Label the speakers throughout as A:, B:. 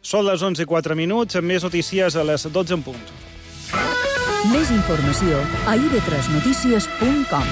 A: Són les 11:04, amb més notícies a les 12 en punt.
B: Més informació a ib3notícies.com.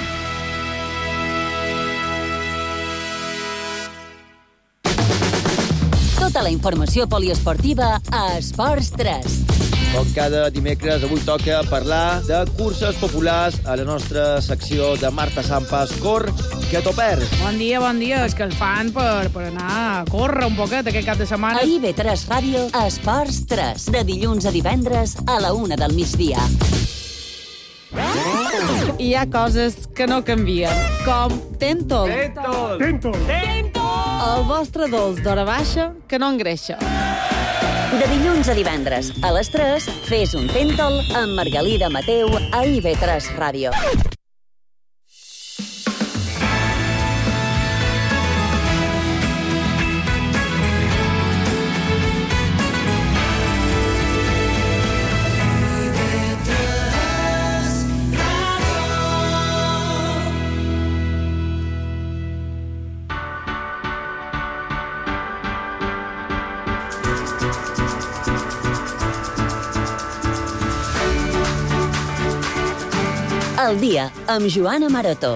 C: Tota la informació poliesportiva a Esports 3.
D: Com cada dimecres, avui toca parlar de curses populars a la nostra secció de Marta Sampas. Cor, que t'ho perds.
E: Bon dia. És que el fan per anar a córrer un poquet aquest cap de setmana.
C: A IB3 Ràdio, Esports 3. De dilluns a divendres a la 1 del migdia.
F: Hi ha coses que no canvien, com Tentol. El vostre dolç d'hora baixa que no engreixa.
C: De dilluns a divendres a les 3, fes un Tentol amb Margalida Mateu a IB3 Ràdio. El dia amb Joana Maroto.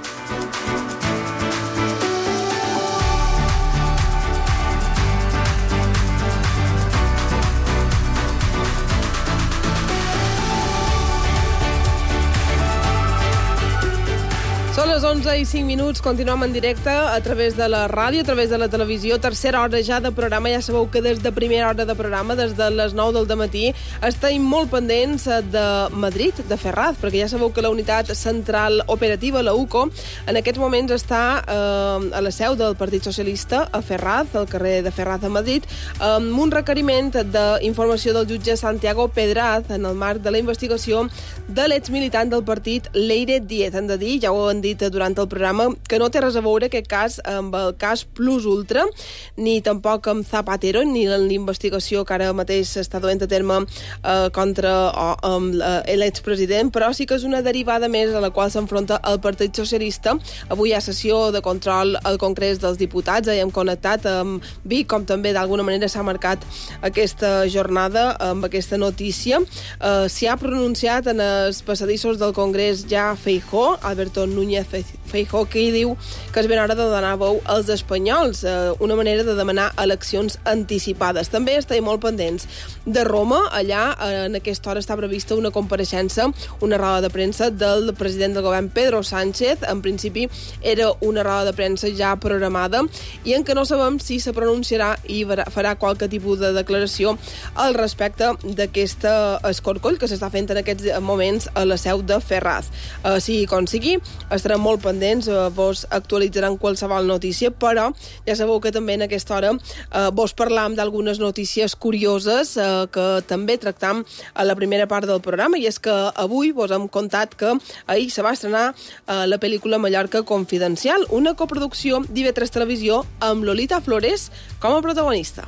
F: Són les 11:05, continuem en directe a través de la ràdio, a través de la televisió. Tercera hora ja de programa, ja sabeu que des de primera hora de programa, des de les 9 del dematí, estem molt pendents de Madrid, de Ferraz, perquè ja sabeu que la unitat central operativa, la UCO, en aquests moments està a la seu del Partit Socialista a Ferraz, al carrer de Ferraz a Madrid, amb un requeriment d'informació del jutge Santiago Pedraz en el marc de la investigació de l'exmilitant del partit Leire Díez. Hem de dir, ja ho hem dit durant el programa, que no té res a veure aquest cas amb el cas Plus Ultra, ni tampoc amb Zapatero, ni l'investigació que ara mateix s'està duent a terme contra l'expresident, però sí que és una derivada més a la qual s'enfronta el Partit Socialista. Avui hi ha sessió de control al Congrés dels Diputats, hem connectat amb Vic, com també d'alguna manera s'ha marcat aquesta jornada amb aquesta notícia. S'hi ha pronunciat en els passadissos del Congrés ja Feijóo, Alberto Núñez Feijóo, que hi diu que és ben hora de donar veu als espanyols, una manera de demanar eleccions anticipades. També estem molt pendents de Roma. Allà, en aquesta hora, està prevista una compareixença, una roda de premsa del president del govern, Pedro Sánchez. En principi, era una roda de premsa ja programada i en què no sabem si se pronunciarà i farà qualque tipus de declaració al respecte d'aquest escorcoll que s'està fent en aquests moments a la seu de Ferraz. Sigui com sigui, estarem molt pendents, vos actualitzaran qualsevol notícia, però ja sabeu que també en aquesta hora vos parlam d'algunes notícies curioses que també tractam a la primera part del programa, i és que avui vos hem contat que ahir se va estrenar la pel·lícula Mallorca Confidencial, una coproducció d'IV3 Televisió amb Lolita Flores com a protagonista.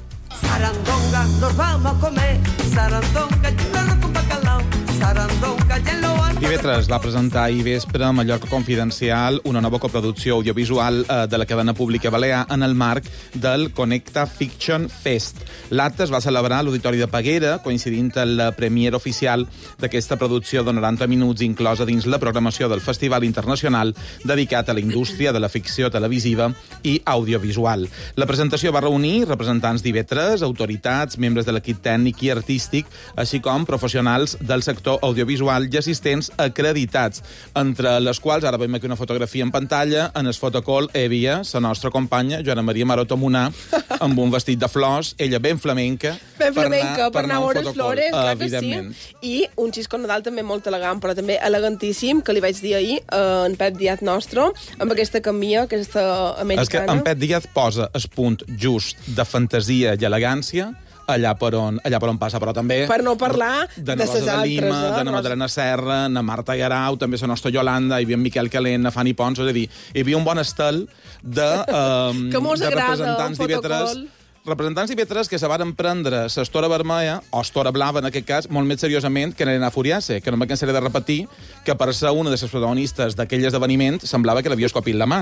G: Sarandonga, nos vamos a comer. Sarandonga, lleno con bacalao. Sarandonga, lleno
H: TV3 va presentar ahir vespre Mallorca Confidencial, una nova coproducció audiovisual de la cadena pública balear en el marc del Connecta Fiction Fest. L'acte es va celebrar a l'Auditori de Peguera, coincidint amb la premiere oficial d'aquesta producció de 90 minuts inclosa dins la programació del Festival Internacional dedicat a la indústria de la ficció televisiva i audiovisual. La presentació va reunir representants d'IV3, autoritats, membres de l'equip tècnic i artístic, així com professionals del sector audiovisual i assistents acreditats, entre les quals, ara veiem aquí una fotografia en pantalla, en el fotocall hi havia la nostra companya, Joana Maria Maroto Munà, amb un vestit de flors, ella ben flamenca,
F: per anar a veure flores, clar que sí. I un xisco Nadal també molt elegant, però també elegantíssim, que li vaig dir ahir, en Pep Díaz nostre, amb aquesta camilla, aquesta americana.
H: És que en Pep Díaz posa el punt just de fantasia i elegància allà per on passa, però també...
F: Per no parlar de les altres,
H: Lima, de Madalena Serra, de Marta Garau, també la nostra Yolanda, hi havia en Miquel Calent, Fanny Pons, és a dir, hi havia un bon estel de representants d'IV3 representants d'IV3 que se varen prendre l'estora vermella, o estora blava en aquest cas, molt més seriosament que Elena Furiase, que no me cansaré de repetir que per ser una de les protagonistes d'aquell esdeveniment semblava que l'havia escopit la mà.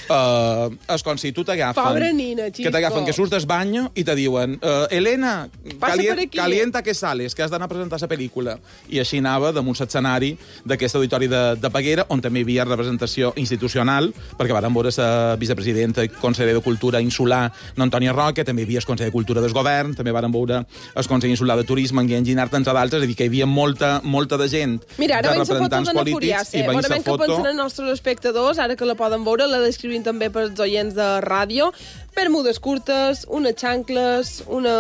H: És com si tu t'agafen...
F: Pobra nina, Xisco.
H: Que t'agafen, que surts del banyo i te diuen Elena, calienta que sales, que has d'anar a presentar la pel·lícula. I així anava damunt l'escenari d'aquest auditori de Peguera, on també hi havia representació institucional, perquè varen veure la vicepresidenta i conseller de Cultura insular, Antònia Roca, també hi havia el conseller de Cultura del govern, també varen veure el conseller insular de Turisme, en Guillem Ginart, entre d'altres, és a dir, que hi havia molta de gent,
F: mira,
H: de representants polítics, i veient la foto...
F: Pensen els nostres espectadors, ara que la poden veure, la descrivim també pels oients de ràdio, bermudes curtes, unes xancles, una...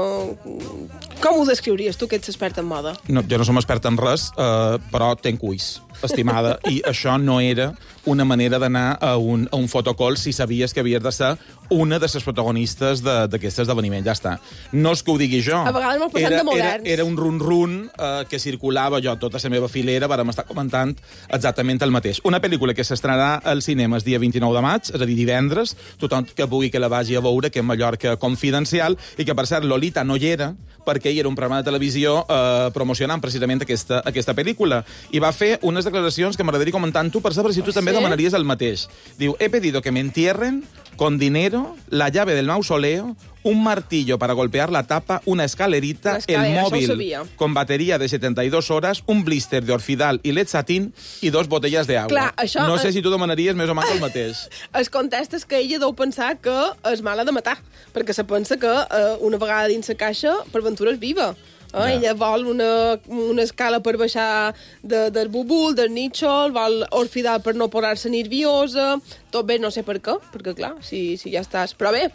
F: Com ho descriuries, tu, que ets expert en moda?
H: No, jo no som expert en res, però tenc ulls, estimada, i això no era una manera d'anar a un fotocall si sabies que havies de ser una de les protagonistes d'aquest esdeveniment. Ja està. No és que ho digui jo.
F: A vegades m'ho passem de moderns.
H: Era un run-run que circulava, jo tota la meva filera, vàrem estar comentant exactament el mateix. Una pel·lícula que s'estrenarà als cinemes dia 29 de maig, és a dir, divendres, tothom que pugui que la vagi a veure, que és Mallorca Confidencial, i que, per cert, Lolita no hi era, perquè hi era un programa de televisió promocionant precisament aquesta pel·lícula. I va fer unes declaracions que m'agradaria comentar amb tu, per saber si tu també demanaries el mateix. Diu, he pedido que me entierren con dinero, la llave del mausoleo, un martillo para golpear la tapa, una escalerita, el móvil con batería de 72 horas, un blister de Orfidal i Letzatín i 2 botelles d'aigua.
F: Clar, això...
H: No sé si tu demanaries més o menys el mateix.
F: Es contesta que ella deu pensar que és mala de matar, perquè se pensa que una vegada dins la caixa, per ventura és viva. Ella vol una escala per baixar del bubul, del nítxol, vol Orfidal per no posar-se nerviosa, tot bé, no sé per què, perquè clar, si ja estàs... Però bé,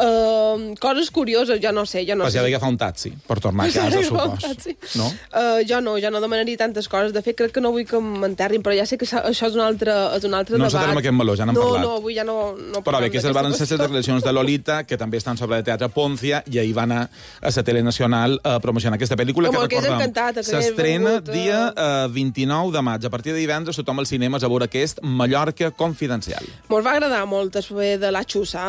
F: coses curioses, ja no sé.
H: Pues ja d'agafar un taxi per tornar a casa, supos. No?
F: Jo no demanaria tantes coses. De fet, crec que no vull que m'enterrin, però ja sé que això és un altre debat.
H: No encetarem aquest meló, ja n'hem parlat.
F: No, avui ja no
H: però bé, aquestes van ser les declaracions de Lolita, que també estan sobre el Teatre Poncia, i ahir va anar a la tele nacional a promocionar aquesta pel·lícula, que recordem, s'estrena dia 29 de maig. A partir de divendres, tothom als cinemes a veure aquest Mallorca Confidencial.
F: Mos va agradar molt el de la xussa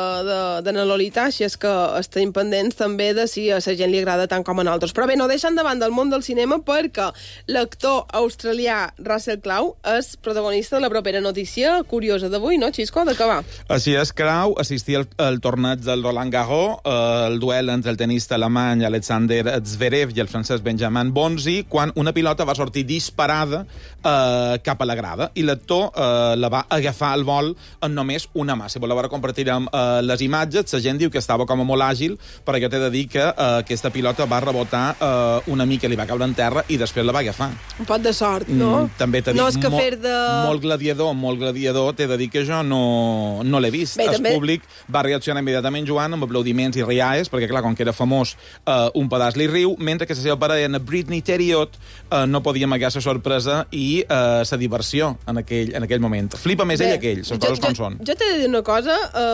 F: de na Lolita, així és que estem pendents també de si a la gent li agrada tant com a nosaltres. Però bé, no deixen davant del món del cinema, perquè l'actor australià Russell Crowe és protagonista de la propera notícia curiosa d'avui, no, Xisco? De què va?
H: Així és, Crowe assistia al torneig del Roland Garros, el duel entre el tenista alemany Alexander Zverev i el francès Benjamin Bonzi, quan una pilota va sortir disparada cap a la grada, i l'actor la va agafar al vol en només una mà. Si voleu ara compartirem les imatges, la gent diu que estava com a molt àgil, però jo t'he de dir que aquesta pilota va rebotar una mica, li va caure en terra i després la va agafar.
F: Un pot de sort, no?
H: També t'he dit,
F: no és que fer de...
H: molt gladiador, t'he de dir que jo no l'he vist. Bé, el públic va reaccionar immediatament jugant amb aplaudiments i rialles, perquè clar, com que era famós, un pedaç li riu, mentre que la seva parella, Britney Theriot, no podia amagar la sorpresa i la diversió en aquell moment. Flipa més ell que ell, les coses com són.
F: Jo t'he de dir una cosa,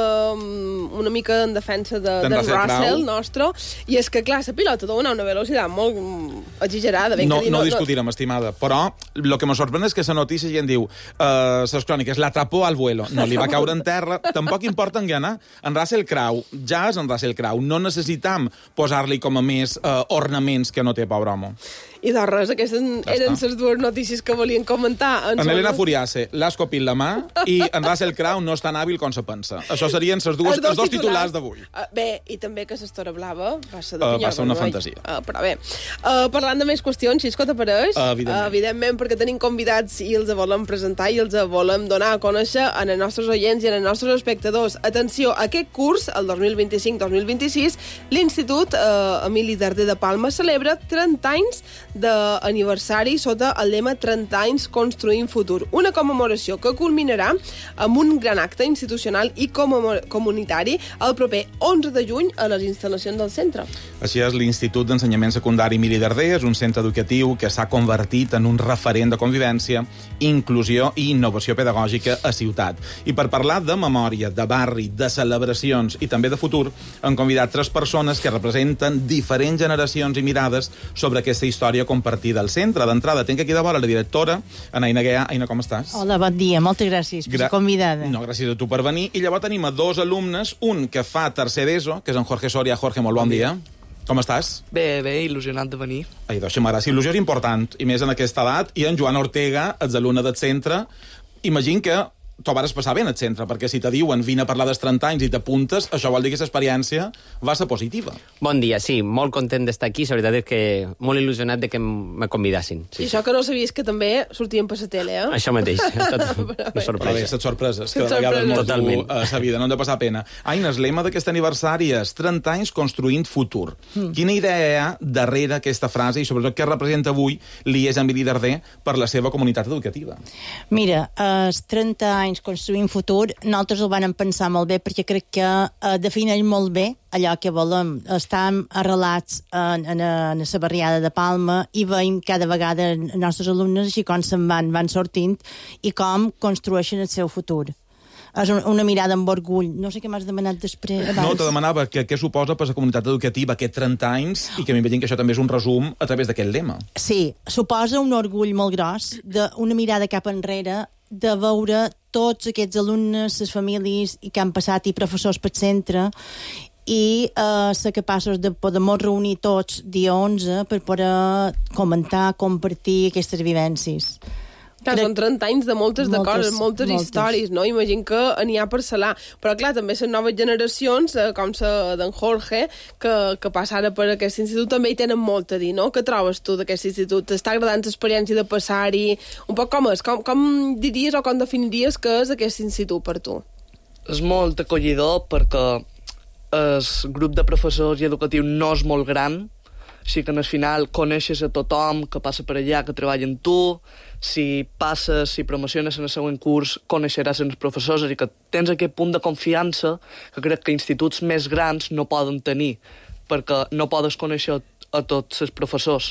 F: una mica en defensa de Russell nostre, i és que, clar, la pilota dona una velocitat molt exagerada.
H: No discutirem, estimada, però el que me sorprèn és que la notícia gent diu les cròniques, l'atrapó al vuelo, no li va caure en terra, tampoc importa enganar. En Russell Crowe, ja és en Russell Crowe, no necessitam posar-li com a més ornaments que no té, pobre home.
F: I de res, aquestes eren les dues notícies que volien comentar.
H: En Elena Furiase l'ha escopit la mà i en Russell Crowe no és tan hàbil com se pensa. Això serien els dos titulars d'avui.
F: Bé, i també que l'estora blava va ser de pinyol.
H: Va ser una fantasia.
F: Però bé, parlant de més qüestions, Xisco, t'apareix? Evidentment, perquè tenim convidats i els volem presentar i els volem donar a conèixer a els nostres oients i a els nostres espectadors. Atenció, aquest curs, el 2025-2026, l'Institut Emili Darder de Palma celebra 30 anys d'aniversari sota el lema 30 anys construint futur. Una commemoració que culminarà amb un gran acte institucional i comunitari el proper 11 de juny a les instal·lacions del centre.
H: Així és, l'Institut d'Ensenyament Secundari Emili Darder és un centre educatiu que s'ha convertit en un referent de convivència, inclusió i innovació pedagògica a ciutat. I per parlar de memòria, de barri, de celebracions i també de futur, han convidat 3 persones que representen diferents generacions i mirades sobre aquesta història compartida al centre. D'entrada, tinc aquí de vora la directora, Aina Guià. Aina, com estàs?
I: Hola, bon dia, moltes gràcies per la convidació. convidada.
H: No, gràcies a tu per venir. I llavors tenim a 2 alumnes, un que fa tercer d'ESO, que és en Jorge Soria. Jorge, molt bon dia. Com estàs?
J: Bé, il·lusionat de venir.
H: Ai, doncs, m'agrada. Il·lusió és important, i més en aquesta edat. I en Joan Ortega, ets alumne del centre. Imagino que t'ho vas passar bé en el centre, perquè si te diuen vine a parlar dels 30 anys i t'apuntes, això vol dir que aquesta experiència va ser positiva.
K: Bon dia, sí, molt content d'estar aquí. La veritat és que molt il·lusionat de que me convidassin.
F: Sí. I això que no sabies que també sortien per la tele, eh?
K: Això mateix, una sorpresa.
H: Però bé, les sorpreses, que de vegades molt dur a la vida, no hem de passar pena. Aina, el lema d'aquest aniversari és 30 anys construint futur. Quina idea hi ha darrere aquesta frase i sobretot què representa avui l'IES Emili Darder per la seva comunitat educativa?
I: Mira, els 30 anys construint futur, nosaltres ho vam pensar molt bé perquè crec que defineix molt bé allò que volem. Estem arrelats en la barriada de Palma i veiem cada vegada els nostres alumnes així com se'n van sortint i com construeixen el seu futur. És una mirada amb orgull. No sé què m'has demanat després.
H: No, te demanava què suposa per la comunitat educativa aquest 30 anys i que m'imagino que això també és un resum a través d'aquest lema.
I: Sí, suposa un orgull molt gros, una mirada cap enrere, de veure tots aquests alumnes, les famílies que han passat i professors pel centre i ser capaços de poder reunir tots dia 11 per poder comentar, compartir aquestes vivències.
F: Clar, són 30 anys de moltes coses, moltes històries, no? Imagino que n'hi ha per salar. Però, clar, també les noves generacions, com la d'en Jorge, que passa ara per aquest institut, també hi tenen molt a dir, no? Què trobes tu d'aquest institut? T'està agradant l'experiència de passar-hi? Un poc com és? Com diries o com definiries que és aquest institut per tu?
J: És molt acollidor perquè el grup de professors i educatius no és molt gran, així que al final coneixes a tothom que passa per allà, que treballa amb tu. Si passes, si promociones en el següent curs, coneixeràs els professors, i que tens aquest punt de confiança que crec que instituts més grans no poden tenir, perquè no podes conèixer a tots els professors.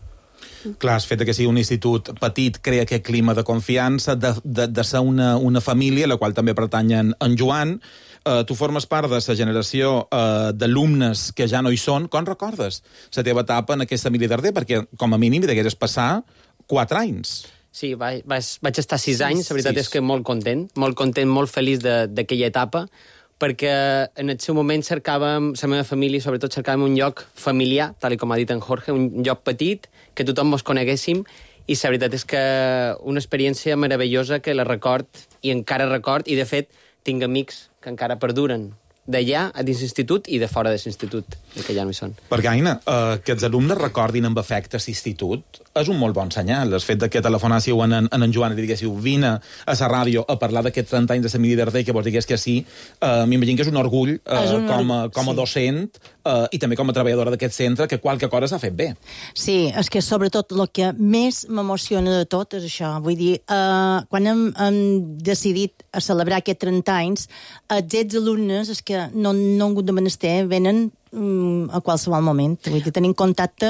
H: Clar, el fet que sigui un institut petit crea aquest clima de confiança, de ser una família, a la qual també pertanyen en Joan. Tu formes part de la generació d'alumnes que ja no hi són. Com recordes la teva etapa en aquesta Emili Darder? Perquè, com a mínim, degueres passar 4 anys.
K: Sí, vaig estar 6 anys. La veritat és que molt content, molt feliç d'aquella etapa, perquè en el seu moment cercàvem, la meva família, sobretot cercàvem un lloc familiar, tal com ha dit en Jorge, un lloc petit, que tothom ens coneguéssim, i la veritat és que una experiència meravellosa que la record, i encara record, i de fet tinc amics que encara perduren d'allà, a dins l'institut, i de fora de l'institut, que ja no hi són.
H: Perquè, Aina, que els alumnes recordin amb afecte l'institut és un molt bon senyal. El fet que telefonàssiu en Joan i diguéssiu vine a la ràdio a parlar d'aquests 30 anys de l'Emili Darder i que vos digués que sí, m'imagino que és un orgull com a docent i també com a treballadora d'aquest centre, que qualque cosa s'ha fet bé.
I: Sí, és que sobretot el que més m'emociona de tot és això. Vull dir, quan hem decidit a celebrar aquests 30 anys, aquests alumnes és que no han hagut de menester, venen a qualsevol moment. Vull dir, tenim contacte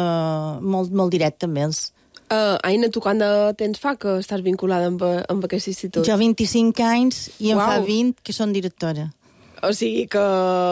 I: molt directe amb ells.
F: Aina, tu quant de temps fa que estàs vinculada amb aquest institut?
I: Jo 25 anys i em fa 20 que són directora.
F: O sigui que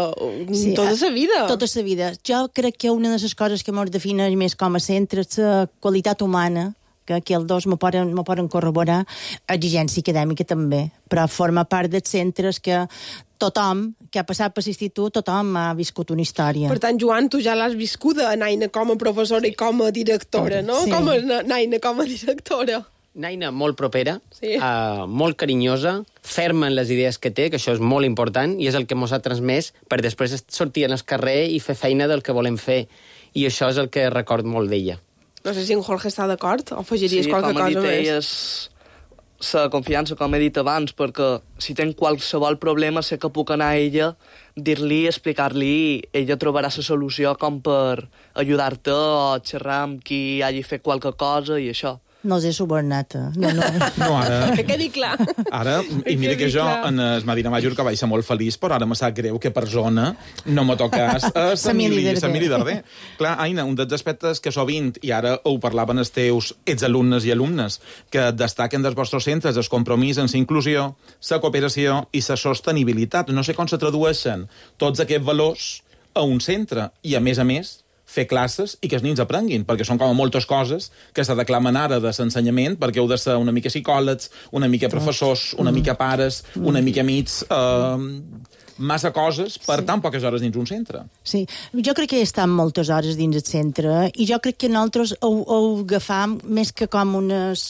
F: tota la vida.
I: Tota la vida. Jo crec que una de les coses que ens defineix més com a centre és la qualitat humana, que aquí els dos m'ho poden corroborar, exigència acadèmica també, però forma part dels centres que tothom que ha passat per l'institut, tothom ha viscut una història.
F: Per tant, Joan, tu ja l'has viscuda, Naina, com a professora i com a directora, no?
I: Sí.
F: Com a Naina, com a directora.
K: Naina molt propera,
F: sí.
K: Molt carinyosa, ferma en les idees que té, que això és molt important, i és el que mos ha transmès per després sortir al carrer i fer feina del que volem fer. I això és el que record molt d'ella.
F: No sé si en Jorge està d'acord o afegiries qualque cosa més.
J: Sí, com ha dit ella, la confiança, com he dit abans, perquè si tenc qualsevol problema sé que puc anar a ella, dir-li, explicar-li, i ella trobarà la solució com per ajudar-te o xerrar amb qui hagi fet qualque cosa i això.
I: No els he subornat.
H: No, ara...
F: Que quedi clar.
H: Ara, i mira que jo en el Medina Major que vaig ser molt feliç, però ara me sap greu que per zona no me tocàs a Emili Darder. Clar, Aina, un dels aspectes que sovint, i ara ho parlaven els teus exalumnes i alumnes, que destaquen dels vostres centres el compromís en la inclusió, la cooperació i la sostenibilitat. No sé com se tradueixen tots aquests valors a un centre i, a més, fer classes i que els nens aprenguin, perquè són com moltes coses que se reclamen ara de l'ensenyament, perquè heu de ser una mica psicòlegs, una mica professors, una mica pares, una mica amics, massa coses per tan poques hores dins un centre.
I: Sí, jo crec que estan moltes hores dins el centre i jo crec que nosaltres ho agafam més que com unes...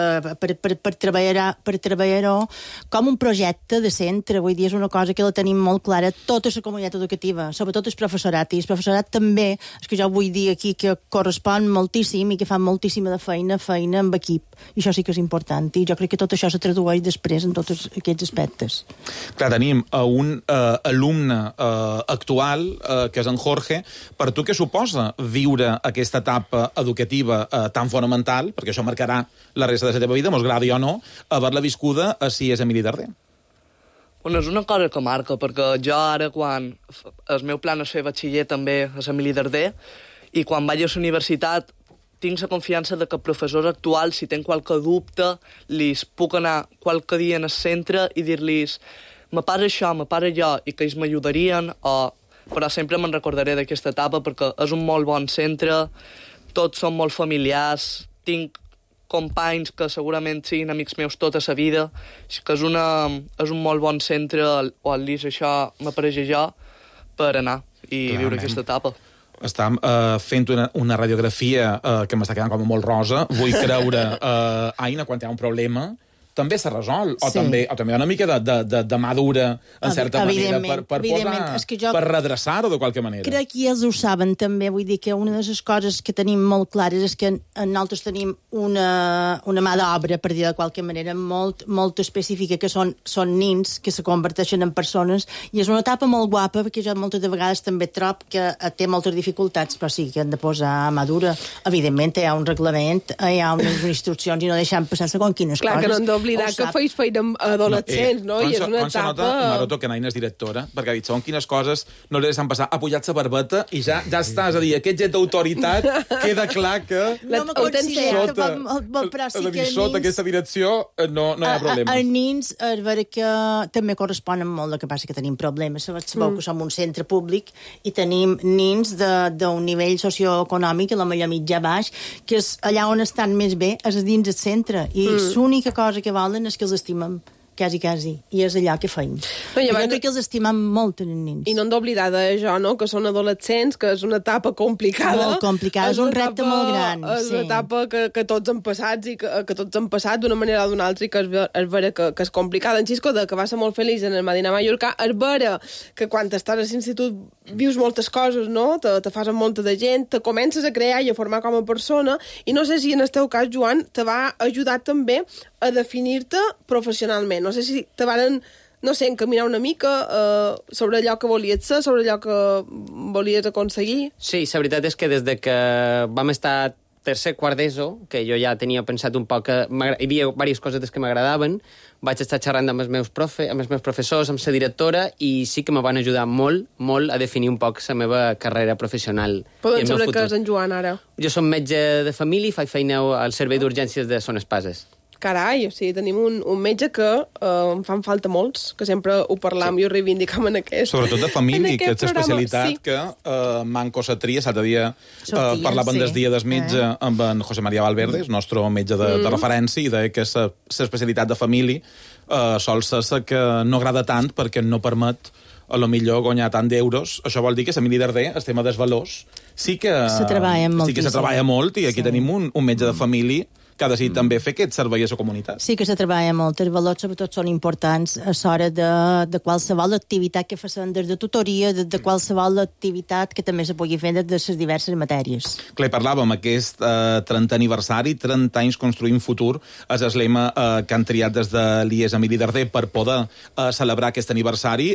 I: per treballar-ho com un projecte de centre, vull dir, és una cosa que la tenim molt clara tota la comunitat educativa, sobretot el professorat, i el professorat també, és que jo vull dir aquí que correspon moltíssim i que fan moltíssima de feina amb equip, i això sí que és important, i jo crec que tot això se tradueix després en tots aquests aspectes.
H: Clar, tenim un alumne actual, que és en Jorge. Per tu què suposa viure aquesta etapa educativa tan fonamental, perquè això marcarà la resta de la teva vida, mos agradi o no, haver-la viscuda a si és Emili Darder?
J: Bueno, és una cosa que marca, perquè jo ara, quan el meu plan és fer batxiller també a Emili Darder, i quan vaig a la universitat tinc la confiança de que professors actuals, si tenen qualque dubte, li puc anar qualque dia en el centre i dir-los me passa això, me passa allò, i que ells m'ajudarien, però sempre me'n recordaré d'aquesta etapa perquè és un molt bon centre, tots són molt familiars, tinc companys que segurament siguin amics meus tota la vida, que és un molt bon centre, o almenys això m'apareix jo, per anar i viure aquesta etapa.
H: Estem fent una radiografia que m'està quedant com molt rosa. Vull creure, Aina, quan hi ha un problema, també se resol, o també hi ha una mica de mà dura, en certa manera, per posar, per redreçar-ho de qualque manera.
I: Crec que ells ho saben també, vull dir que una de les coses que tenim molt clares és que nosaltres tenim una mà d'obra, per dir de qualque manera, molt específica, que són nins que se converteixen en persones, i és una etapa molt guapa, perquè jo moltes de vegades també trob que té moltes dificultats, però sí que han de posar mà dura. Evidentment, hi ha un reglament, hi ha unes instruccions, i no deixem passar segons quines coses.
F: Clar que no hem d'oblidar que feis feina amb adolescents, no? I és una etapa...
H: Quan se nota, Maroto, que Naina és directora, perquè ha dit, segons quines coses no li deixen passar, ha pujat la barbeta i ja està, és a dir, aquest jet d'autoritat queda clar que...
I: No me considero, però sí que
H: sota aquesta direcció no hi ha problemes.
I: Els nins, és vera que també corresponen molt, el que passa que tenim problemes. Sabeu que som un centre públic i tenim nins d'un nivell socioeconòmic, a la millor mitjà baix, que és allà on estan més bé, és dins el centre. I l'única cosa que volen és que els estimem, quasi, i és allà que feim. No, jo crec que els estimem molt, els nens.
F: I no hem d'oblidar d'això, no?, que són adolescents, que és una etapa complicada.
I: Molt complicada, és un repte molt gran.
F: És una etapa que tots hem passat, i que tots hem passat d'una manera o d'una altra, i que és vera que és complicada. En Xisco, que va ser molt feliç en el Medina Mallorca, és vera que quan estàs a l'institut vius moltes coses, no?, te fas amb molta de gent, te comences a crear i a formar com a persona, i no sé si en el teu cas, Joan, te va ajudar també a definir-te professionalment. No sé si te van, no sé, encaminar una mica sobre allò que volies ser, sobre allò que volies aconseguir.
K: Sí, la veritat és que des de que vam estar tercer quart d'ESO, que jo ja tenia pensat un poc que hi havia diverses coses que m'agradaven, vaig estar xerrant amb els meus professors, amb la directora, i sí que me van ajudar molt a definir un poc la meva carrera professional.
F: Podem saber què és en Joan, ara?
K: Jo som metge de família i faig feina al servei d'urgències de Son Espases.
F: Carai, o sigui, tenim un metge que em fan falta molts, que sempre ho parlam i ho reivindicam en aquest
H: Sobretot de família, que és l'especialitat que manco sa tria. L'altre dia parlaven del dia del metge amb en José María Valverde, el nostre metge de referència, i deia que l'especialitat de família sol ser que no agrada tant perquè no permet a lo millor guanyar tant d'euros. Això vol dir que Emili Darder, el tema dels valors, sí que se treballa molt, i aquí tenim un metge de família que ha decidit també fer aquest servei a la comunitat.
I: Sí que se treballa molt. Els valors, sobretot, són importants a l'hora de qualsevol activitat que facin, des de tutoria, de qualsevol activitat que també se pugui fer des de les diverses matèries.
H: Clar, parlàvem aquest 30 aniversari, 30 anys construint futur, és el lema que han triat des de l'IES Emili Darder per poder celebrar aquest aniversari.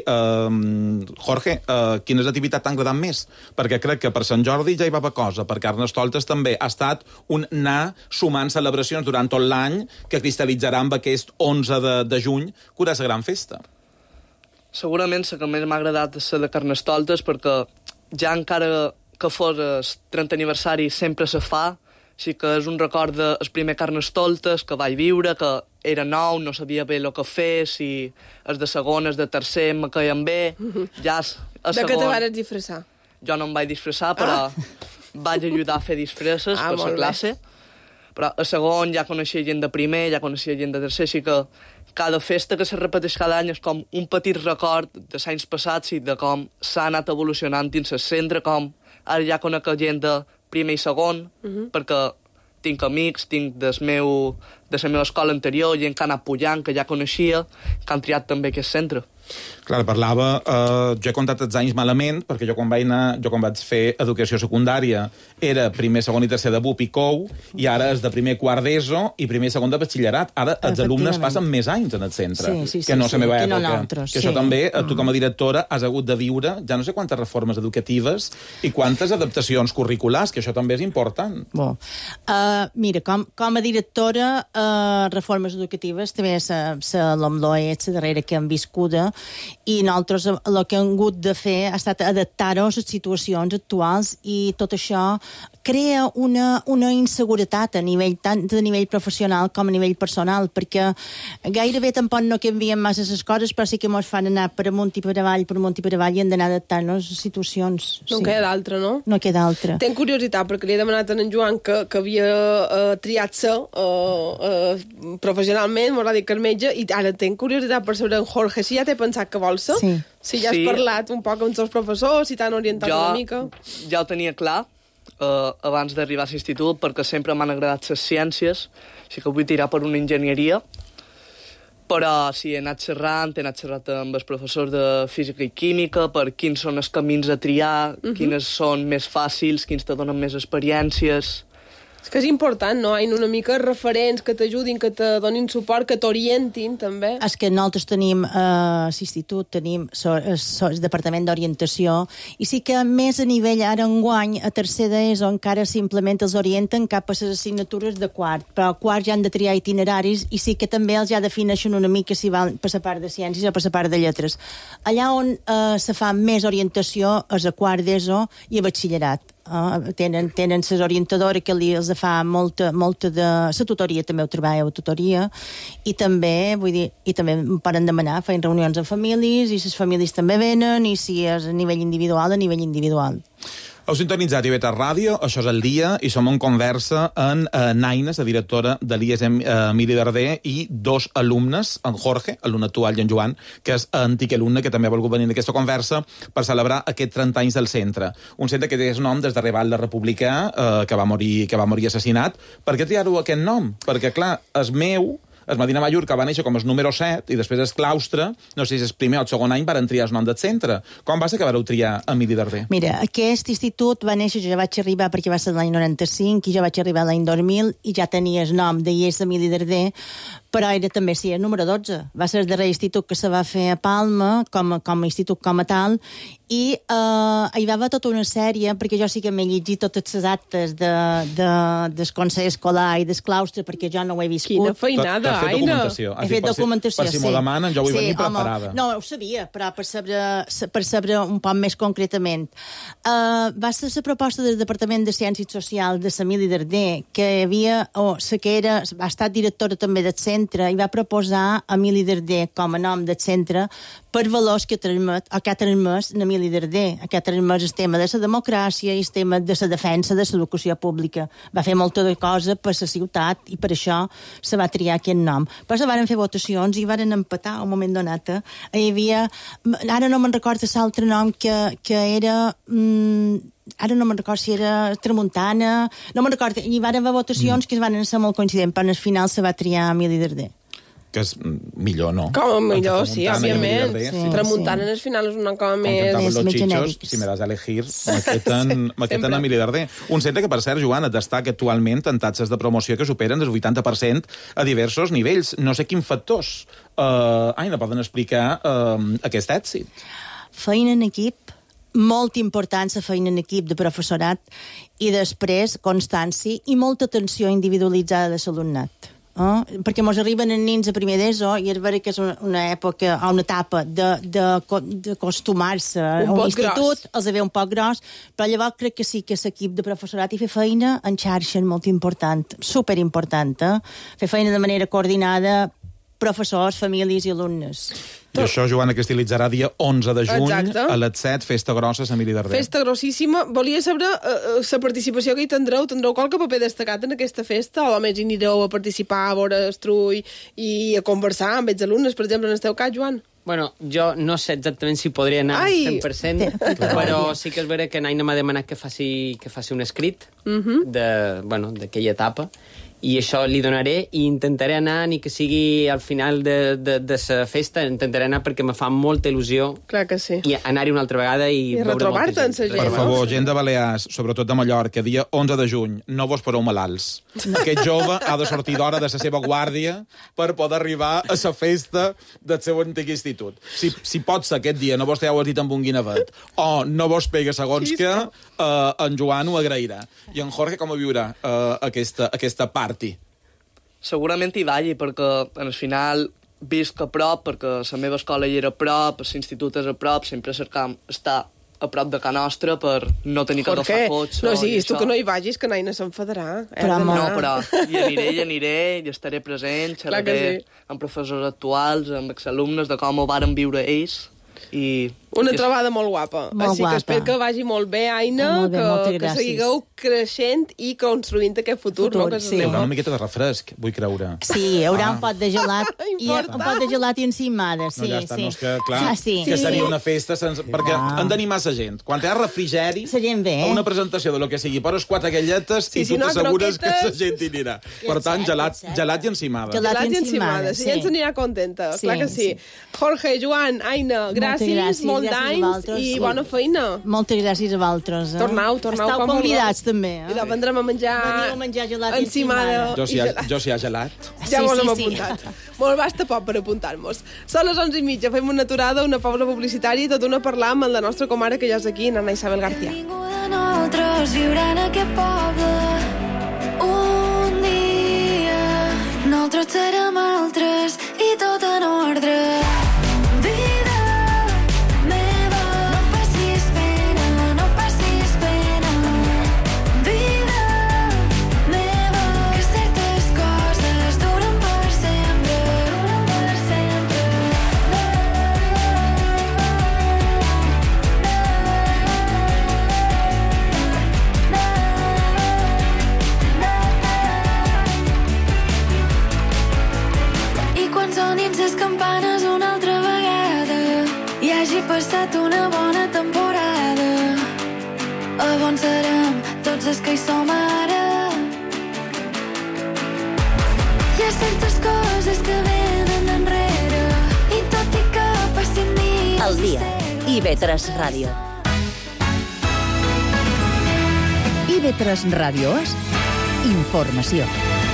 H: Jorge, quina és l'activitat t'ha agradat més? Perquè crec que per Sant Jordi ja hi va haver cosa, per Carnestoltes també ha estat un anar sumant celebracions durant tot l'any que cristal·litzarà amb aquest 11 de juny, que és la gran festa.
J: Segurament la que més m'ha agradat és la de Carnestoltes, perquè ja encara que fos el 30 aniversari sempre se fa, així que és un record del primer Carnestoltes que vaig viure, que era nou, no sabia bé el que fer, si els de segon, els de tercer me caien bé. Ja
F: de què te vas disfressar?
J: Jo no em vaig disfressar, però vaig ajudar a fer disfresses per la classe. Però a segon ja coneixia gent de primer, ja coneixia gent de tercer, així que cada festa que se repeteix cada any és com un petit record de anys passats i de com s'ha anat evolucionant dins el centre, com ara ja conec gent de primer i segon, perquè tinc amics, tinc de la meva escola anterior, gent que ha anat pujant, que ja coneixia, que han triat també aquest centre.
H: Clar, parlava, jo he comptat els anys malament, perquè jo quan vaig fer educació secundària era primer, segon i tercer de BUP i COU, i ara és de primer, quart d'ESO i primer i segon de batxillerat. Ara els alumnes passen més anys en el centre que no la meva època. Que això també, tu com a directora has hagut de viure, ja no sé quantes reformes educatives i quantes adaptacions curriculars, que això també és important.
I: Mira, com a directora, reformes educatives també la LOMLOE, la darrera que hem viscuda, i nosaltres el que hem hagut de fer ha estat adaptar-nos a les situacions actuals i tot això crea una inseguretat tant a nivell professional com a nivell personal, perquè gairebé tampoc no canvien massa les coses, però sí que ens fan anar per amunt i per avall, i hem d'anar adaptant-nos a situacions.
F: No queda d'altra, no?
I: No queda d'altra.
F: Tenc curiositat, perquè li he demanat a en Joan que havia triat-se professionalment, m'ho ha dit que és metge, i ara tenc curiositat per saber en Jorge si ja té pensat que vol ser? Si ja has parlat un poc amb els professors, si t'han orientat una mica?
J: Ja ho tenia clar, abans d'arribar a l'institut, perquè sempre m'han agradat les ciències, així que vull tirar per una enginyeria, però sí, he anat xerrant amb els professors de física i química per quins són els camins a triar, quines són més fàcils, quins te donen més experiències.
F: És que és important, no? Hi ha una mica referents que t'ajudin, que te donin suport, que t'orientin, també.
I: És que nosaltres tenim a l'institut, tenim el departament d'orientació, i sí que més a nivell ara enguany, a tercer d'ESO, encara simplement els orienten cap a les assignatures de quart, però a quart ja han de triar itineraris, i sí que també els ja defineixen una mica si van per la part de ciències o per la part de lletres. Allà on se fa més orientació és a quart d'ESO i a batxillerat. Tenen les orientadores que els fa molta de la tutoria, també ho treballa a tutoria, i també em poden demanar, feien reunions amb famílies, i les famílies també venen, i si és a nivell individual.
H: Heu sintonitzat IB3 Ràdio, això és El Dia, i som en conversa amb Naina, la directora de l'IES Emili Darder, i dos alumnes, en Jorge, alumne actual, i en Joan, que és antic alumne, que també ha volgut venir en aquesta conversa per celebrar aquests 30 anys del centre. Un centre que té el nom des de Reval de Republicà, que va morir assassinat. Per què triar-ho aquest nom? Perquè, clar, és meu... El Medina Mallorca va néixer com el número 7 i després el claustre, no sé si és el primer o el segon any, varen triar el nom del centre. Com va ser que vareu triar Emili Darder?
I: Mira, aquest institut va néixer, jo vaig arribar perquè va ser l'any 95 i jo vaig arribar l'any 2000 i ja tenia el nom d'IES Emili Darder, però era també, sí, el número 12. Va ser el darrer institut que se va fer a Palma, com a institut com a tal, i hi va haver tota una sèrie, perquè jo sí que m'he llegit totes les actes del Consell Escolar i del claustre, perquè jo no ho he viscut.
F: Quina feinada, Aina!
I: He fet documentació,
H: per si m'ho demanen, jo vull venir preparada.
I: No, ho sabia, però per saber un poc més concretament. Va ser la proposta del Departament de Ciències Socials de l'Emili Darder, que ha estat directora també del centre, i va proposar Emili Darder com a nom del centre per valors que ha transmès Emili Darder, que ha transmès el tema de la democràcia i el tema de la defensa de l'educació pública. Va fer molta de cosa per la ciutat i per això se va triar aquest nom. Però se van fer votacions i van empatar a un moment donat. Hi havia... Ara no me'n recordo l'altre nom que era... Ara no me'n recordo si era Tramuntana... No me'n recordo. Hi van haver votacions que van ser molt coincidents, però al final se va triar Emili Darder.
H: Que és millor, no?
F: Com a millor, sí, òbviament. Tramuntana al final és una cosa més
H: genèric. Si me das a elegir, m'aqueten Emili Darder. Un centre que, per cert, Joan, destaca actualment en taxes de promoció que superen el 80% a diversos nivells. No sé quins factors no poden explicar aquest èxit.
I: Feina en equip, molt important la feina en equip de professorat, i després constància i molta atenció individualitzada de l'alumnat. Perquè ens arriben els nens a primer d'ESO i és veritat que és una època, una etapa d'acostumar-se a un institut, els ve un poc gros, però llavors crec que sí que l'equip de professorat i fer feina en xarxa és molt important, superimportant, fer feina de manera coordinada professors, famílies i alumnes.
H: I això, Joana, que estilitzarà dia 11 de juny,
F: Exacte.
H: a les 7, festa grossa a Sant Emili d'Arder.
F: Festa grossíssima. Volia saber la participació que hi tindreu. Tindreu qualque paper destacat en aquesta festa? O només hi anireu a participar, a veure Estrull i a conversar amb els alumnes, per exemple, en el teu cas, Joan?
K: Bueno, jo no sé exactament si podria anar 100%, però sí que és vera que Naina m'ha demanat que faci un escrit d'aquella etapa, i això li donaré, i intentaré anar, ni que sigui al final de la festa, intentaré anar perquè me fa molta il·lusió.
F: Clar que sí.
K: I anar-hi una altra vegada i veure
F: retrobar-te
K: molta gent.
H: Per favor, gent de Balears, sobretot de Mallorca, dia 11 de juny, no vos fareu malalts. Aquest jove ha de sortir d'hora de la seva guàrdia per poder arribar a la festa del seu antic institut. Si pot ser aquest dia, no vos treu el dit amb un guinevet, o no vos pega segons que, en Joan ho agrairà. I en Jorge com ho viurà aquesta party?
J: Segurament hi vagi, perquè al final visc a prop, perquè la meva escola hi era a prop, l'institut és a prop, sempre cercam estar a prop de casa nostra per no tenir que agafar cotxe.
F: No siguis tu que no hi vagis, que Naina s'enfadarà.
J: No, però hi aniré, hi estaré present, xerraré amb professors actuals, amb exalumnes, de com ho varen viure ells.
F: Una trobada molt guapa. Així que espero que vagi molt bé, Aina, que seguigueu creixent i construint aquest futur.
H: Hi haurà una miqueta de refresc, vull creure.
I: Sí, hi haurà un pot de gelat i encimada.
H: No, ja està, no és que, clar, que seria una festa perquè han d'animar la gent. Quan hi ha refrigeri, a una presentació de lo que sigui, poses 4 galletes i tu t'assegures que la gent hi anirà. Per tant, gelat i encimada.
F: Gelat i encimada, si ja ens anirà contenta, clar que sí. Jorge, Joan, Aina, gràcies, molt d'anys i bona feina.
I: Moltes gràcies a vosaltres.
F: Tornau.
I: Estau convidats, també.
F: I la vendrem a menjar...
I: Veniu a menjar gelat i
F: encimada.
H: Jo si hi ha gelat.
F: Ja mos hem apuntat. Molt basta poc per apuntar-nos. Són les 11:30, fem una aturada, una pausa publicitària i tot una parlar amb la nostra comare que ja és aquí, Nana Isabel García.
L: Ningú de nosaltres viurà en aquest poble un dia. Nosaltres serem altres i tot en ordre. Passat una bona temporada, a bon serem tots els que hi som ara. Hi ha certes coses que venen d'enrere i tot i que passin dies...
C: El dia. IB3 Ràdio.
B: IB3 Ràdio és informació.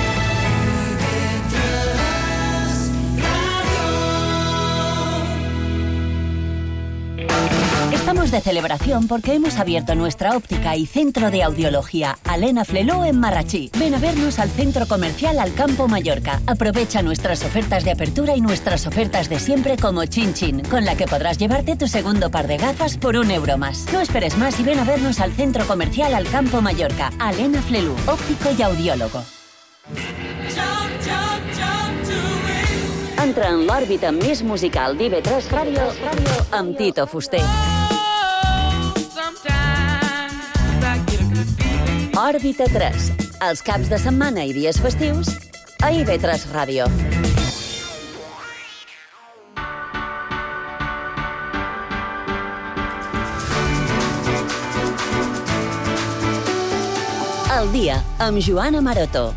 C: Estamos de celebración porque hemos abierto nuestra óptica y centro de audiología Alena Fleló en Marrachí. Ven a vernos al centro comercial Alcampo Mallorca. Aprovecha nuestras ofertas de apertura y nuestras ofertas de siempre como Chin Chin, con la que podrás llevarte tu segundo par de gafas por €1 más. No esperes más y ven a vernos al centro comercial Alcampo Mallorca. Alena Fleló, óptico y audiólogo. Entra en l'òrbita més musical d'IB3 Ràdio amb Tito Fuster. Òrbita 3, els caps de setmana i dies festius a IB3 Ràdio. El dia amb Joana Maroto.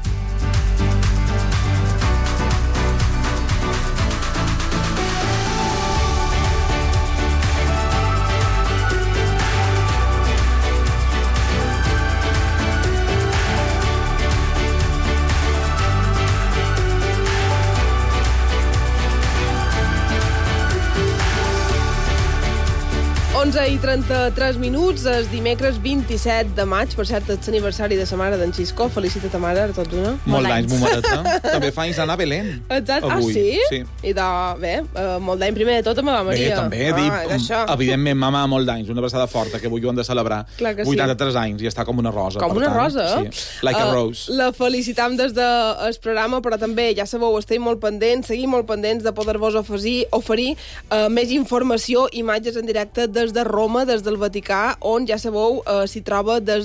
F: I 33 minuts, és dimecres 27 de maig. Per cert, és l'aniversari de sa mare d'en Xisco. Felicita ta mare, a tots una.
H: Molt d'anys, momareta. També fa anys d'anar a Belén.
F: Exacte.
H: Avui.
F: Ah, sí?
H: Sí.
F: I de, bé, molt d'any primer de tot a meva Maria.
H: Bé, també, evidentment, mama, molt d'anys. Una abraçada forta, que avui ho hem de celebrar. 83 anys i està com una rosa.
F: Com una rosa?
H: Sí. Like a rose.
F: La felicitam des del programa, però també, ja sabeu, estem molt pendents, seguim molt pendents de poder-vos oferir més informació, imatges en directe des de Roma, des del Vaticà, on, ja sabeu, s'hi troba des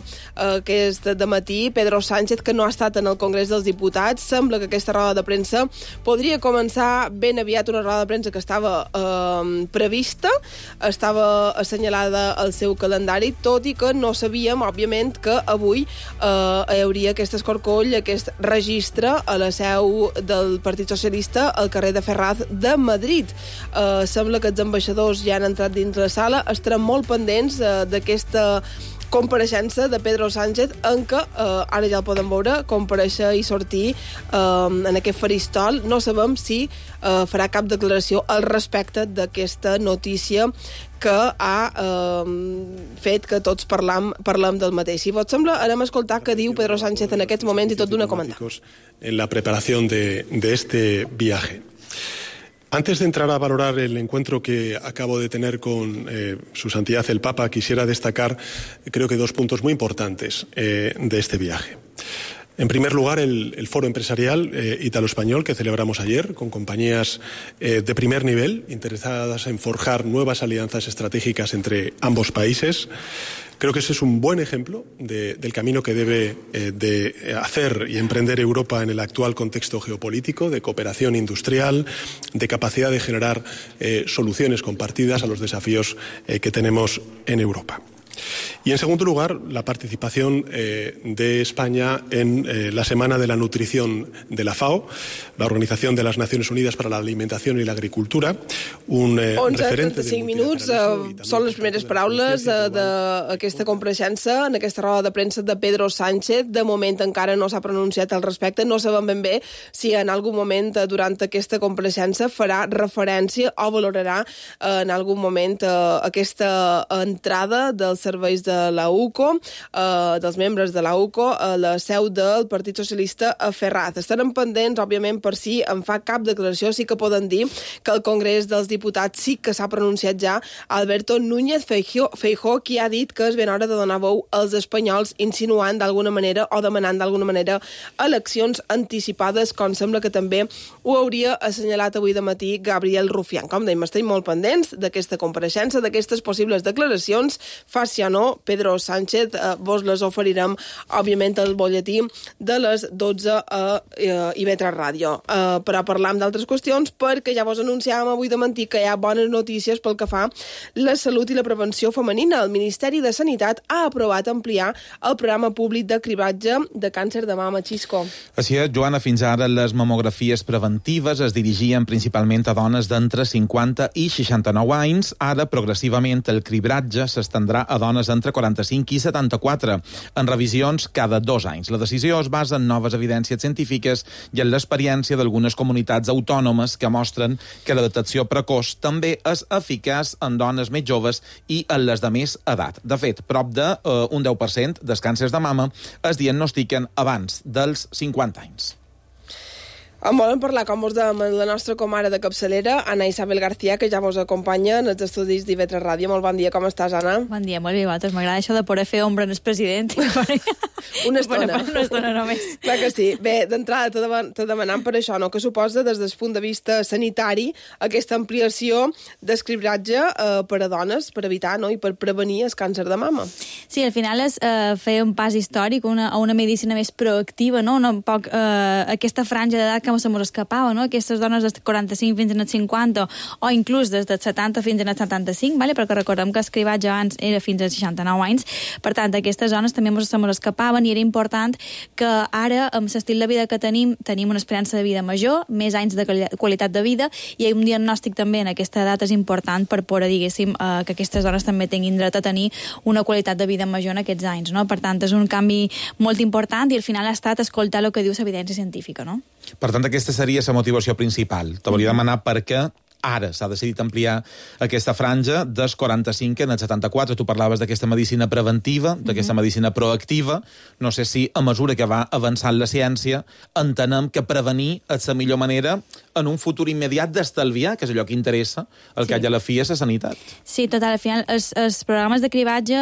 F: de matí Pedro Sánchez, que no ha estat en el Congrés dels Diputats. Sembla que aquesta roda de premsa podria començar ben aviat, una roda de premsa que estava prevista, estava assenyalada al seu calendari, tot i que no sabíem, òbviament, que avui hi hauria aquest escorcoll, aquest registre a la seu del Partit Socialista al carrer de Ferraz de Madrid. Sembla que els ambaixadors ja han entrat dins la sala. Estarem molt pendents d'aquesta compareixença de Pedro Sánchez, en què, ara ja el podem veure, compareixer i sortir en aquest faristol. No sabem si farà cap declaració al respecte d'aquesta notícia que ha fet que tots parlem del mateix. Si vos sembla, anem a escoltar què diu Pedro Sánchez en aquests moments i tot d'una comentar.
M: En la preparación de este viaje. Antes de entrar a valorar el encuentro que acabo de tener con su santidad el Papa, quisiera destacar, creo que, dos puntos muy importantes de este viaje. En primer lugar, el foro empresarial italo-español que celebramos ayer, con compañías de primer nivel, interesadas en forjar nuevas alianzas estratégicas entre ambos países. Creo que ese es un buen ejemplo del camino que debe de hacer y emprender Europa en el actual contexto geopolítico, de cooperación industrial, de capacidad de generar soluciones compartidas a los desafíos que tenemos en Europa. Y en segundo lugar, la participación de España en la Semana de la Nutrición de la FAO, la Organización de las Naciones Unidas para la Alimentación i l'Agricultura, un referente...
F: 35 minuts, són les primeres paraules d'aquesta compareixença, en aquesta roda de premsa de Pedro Sánchez. De moment encara no s'ha pronunciat al respecte, no sabem ben bé si en algun moment durant aquesta compareixença farà referència o valorarà en algun moment aquesta entrada dels serveis de la UCO, dels membres de la UCO, a la seu del Partit Socialista a Ferraz. Estarem pendents, òbviament, per si en fa cap declaració. Sí que poden dir que el Congrés dels Diputats sí que s'ha pronunciat ja Alberto Núñez Feijóo, qui ha dit que és ben hora de donar veu als espanyols, insinuant d'alguna manera o demanant d'alguna manera eleccions anticipades, com sembla que també ho hauria assenyalat avui de matí Gabriel Rufián. Com dèiem, estem molt pendents d'aquesta compareixença, d'aquestes possibles declaracions. Faci o no, Pedro Sánchez, vos les oferirem, òbviament, al butlletí de les 12 a IB3 Ràdio. Però parlam d'altres qüestions, perquè ja vos anunciàvem avui de matí que hi ha bones notícies pel que fa la salut i la prevenció femenina. El Ministeri de Sanitat ha aprovat ampliar el programa públic de cribatge de càncer de mama. Xisco.
H: Així és, Joana, fins ara les mamografies preventives es dirigien principalment a dones d'entre 50 i 69 anys. Ara, progressivament, el cribratge s'estendrà a dones entre 45 i 74, en revisions cada 2 anys. La decisió es basa en noves evidències científiques i en l'experiència d'algunes comunitats autònomes que mostren que la detecció precoç també és eficaç en dones més joves i en les de més edat. De fet, prop d'un 10% dels càncers de mama es diagnostiquen abans dels 50 anys.
F: En volen parlar, com us dèiem, la nostra comare de capçalera, Ana Isabel García, que ja vos acompanya en els estudis d'IV3 Ràdio. Molt bon dia, com estàs, Ana?
N: Bon dia, molt bé, vosaltres. M'agrada això de poder fer ombra en el president.
F: Una estona.
N: Una estona només.
F: Clar que sí. Bé, d'entrada te demanant per això, no? Que suposa, des del punt de vista sanitari, aquesta ampliació d'escribratge per a dones, per evitar, no?, i per prevenir el càncer de mama.
N: Sí, al final és fer un pas històric a una medicina més proactiva, no? Un poc aquesta franja d'edat que se mos escapava, no? Aquestes dones des de 45 fins als 50 o inclús des dels 70 fins als 75, vale? Perquè recordem que el cribatge abans era fins als 69 anys. Per tant, aquestes dones també se mos escapaven i era important que ara, amb l'estil de vida que tenim una esperança de vida major, més anys de qualitat de vida i un diagnòstic també en aquesta edat és important per poder, diguéssim, que aquestes dones també tinguin dret a tenir una qualitat de vida major en aquests anys, no? Per tant, és un canvi molt important i al final ha estat escoltar el que diu l'evidència científica, no?
H: Per tant, aquesta seria la motivació principal. T'hauria de demanar per què Ara s'ha decidit ampliar aquesta franja dels 45 en els 74. Tu parlaves d'aquesta medicina preventiva, d'aquesta medicina proactiva. No sé si a mesura que va avançant la ciència entenem que prevenir és la millor manera en un futur immediat d'estalviar, que és allò que interessa, el que hi ha a la fi és la sanitat.
N: Sí, total. Al final, els programes de cribatge,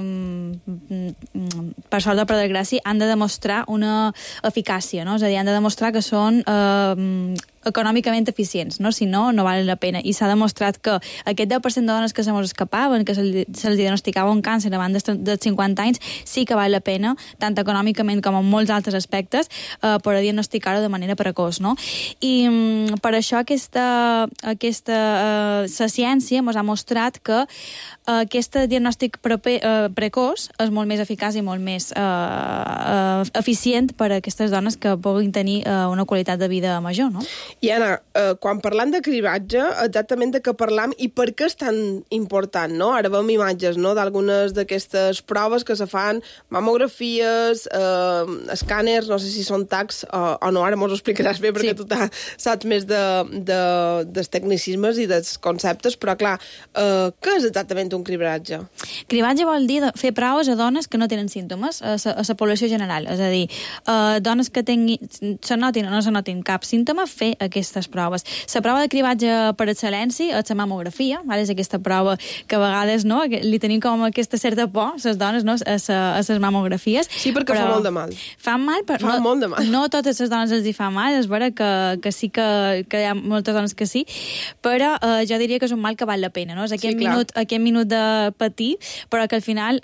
N: per sort o per desgràcia, han de demostrar una eficàcia, no? És a dir, han de demostrar que són econòmicament eficients, no? Si no, no val la pena. I s'ha demostrat que aquest 10% de dones que se mos escapaven, que se'ls diagnosticava un càncer abans dels 50 anys, sí que val la pena, tant econòmicament com en molts altres aspectes, per diagnosticar-ho de manera precoç, no? I per això la ciència ens ha mostrat que aquest diagnòstic precoç és molt més eficaç i molt més eficient per a aquestes dones que puguin tenir una qualitat de vida major, no?
F: I Anna, quan parlant de cribatge, exactament de què parlam i per què és tan important, no? Ara veiem imatges, no?, d'algunes d'aquestes proves que se fan, mamografies, escàners, no sé si són tacs o no, ara mos ho explicaràs bé perquè tu saps més dels tecnicismes i dels conceptes, però clar, què és exactament un cribatge?
N: Cribatge vol dir fer proves a dones que no tenen símptomes, a la població general, és a dir, dones que se notin o no se notin cap símptoma, fer aquestes proves. La prova de cribatge per excel·lència és la mamografia, és aquesta prova que a vegades li tenim com aquesta certa por, les dones, a les mamografies.
F: Sí, perquè fa molt de mal.
N: Fa mal, però
F: fa molt de mal.
N: No totes les dones els hi fa mal, és vera que sí que hi ha moltes dones que sí, però jo diria que és un mal que val la pena, no? És aquest minut de patir, però que al final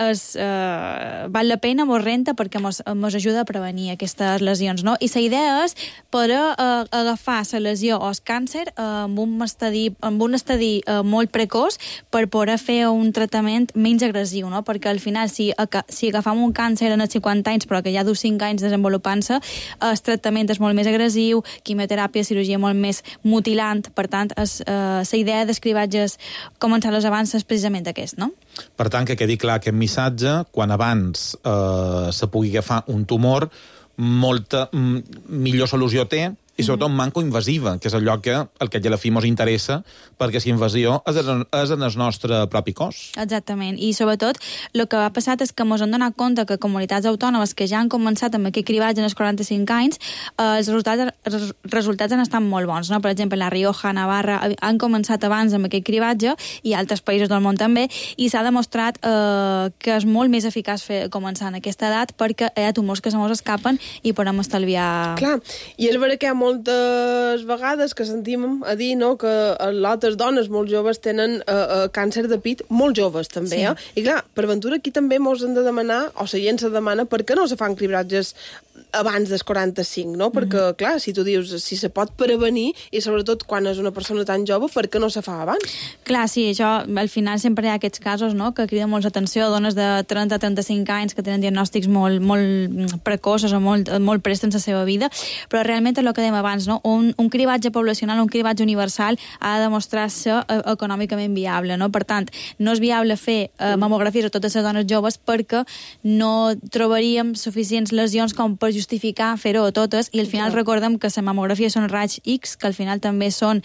N: val la pena, mos renta perquè mos ajuda a prevenir aquestes lesions, no? I la idea és poder agafar la lesió o el càncer amb un estadi molt precoç per poder fer un tractament menys agressiu, no? Perquè al final, si agafam un càncer en els 50 anys, però que ja du 5 anys desenvolupant-se, el tractament és molt més agressiu, quimioteràpia, cirurgia molt més mutilant, per tant, la idea dels cribatges començar els avanços precisament aquest, no?
H: Per tant, que quedi clar aquest missatge, quan abans se pugui agafar un tumor, molta millor solució té, i sobretot manco invasiva, que és allò que el que a la fi mos interessa, perquè si invasió és en el nostre propi cos.
N: Exactament, i sobretot el que ha passat és que mos hem donat compte que comunitats autònomes que ja han començat amb aquest cribatge en els 45 anys, els resultats han estat molt bons, no? Per exemple, La Rioja, Navarra, han començat abans amb aquest cribatge, i altres països del món també, i s'ha demostrat que és molt més eficaç començar en aquesta edat perquè hi ha tumors que se mos escapen i podem estalviar...
F: Clar, i és vera que hi ha moltes vegades que sentim a dir, no?, que altres dones molt joves tenen càncer de pit molt joves, també, I clar, per ventura aquí també mos hem de demanar, o la gent se demana, per què no se fan cribatges abans dels 45, no? Perquè, clar, si tu dius, si se pot prevenir, i sobretot quan és una persona tan jove, per què no se fa abans?
N: Clar, sí, això, al final sempre hi ha aquests casos, no?, que criden molt l'atenció, dones de 30-35 anys que tenen diagnòstics molt precoços o molt prests en la seva vida, però realment és el que dèiem abans, no? Un cribatge poblacional, un cribatge universal ha de demostrar-se econòmicament viable, no? Per tant, no és viable fer mamografies a totes les dones joves perquè no trobaríem suficients lesions com per justificar fer-ho a totes, i al final recordem que la mamografia són raigs X, que al final també són...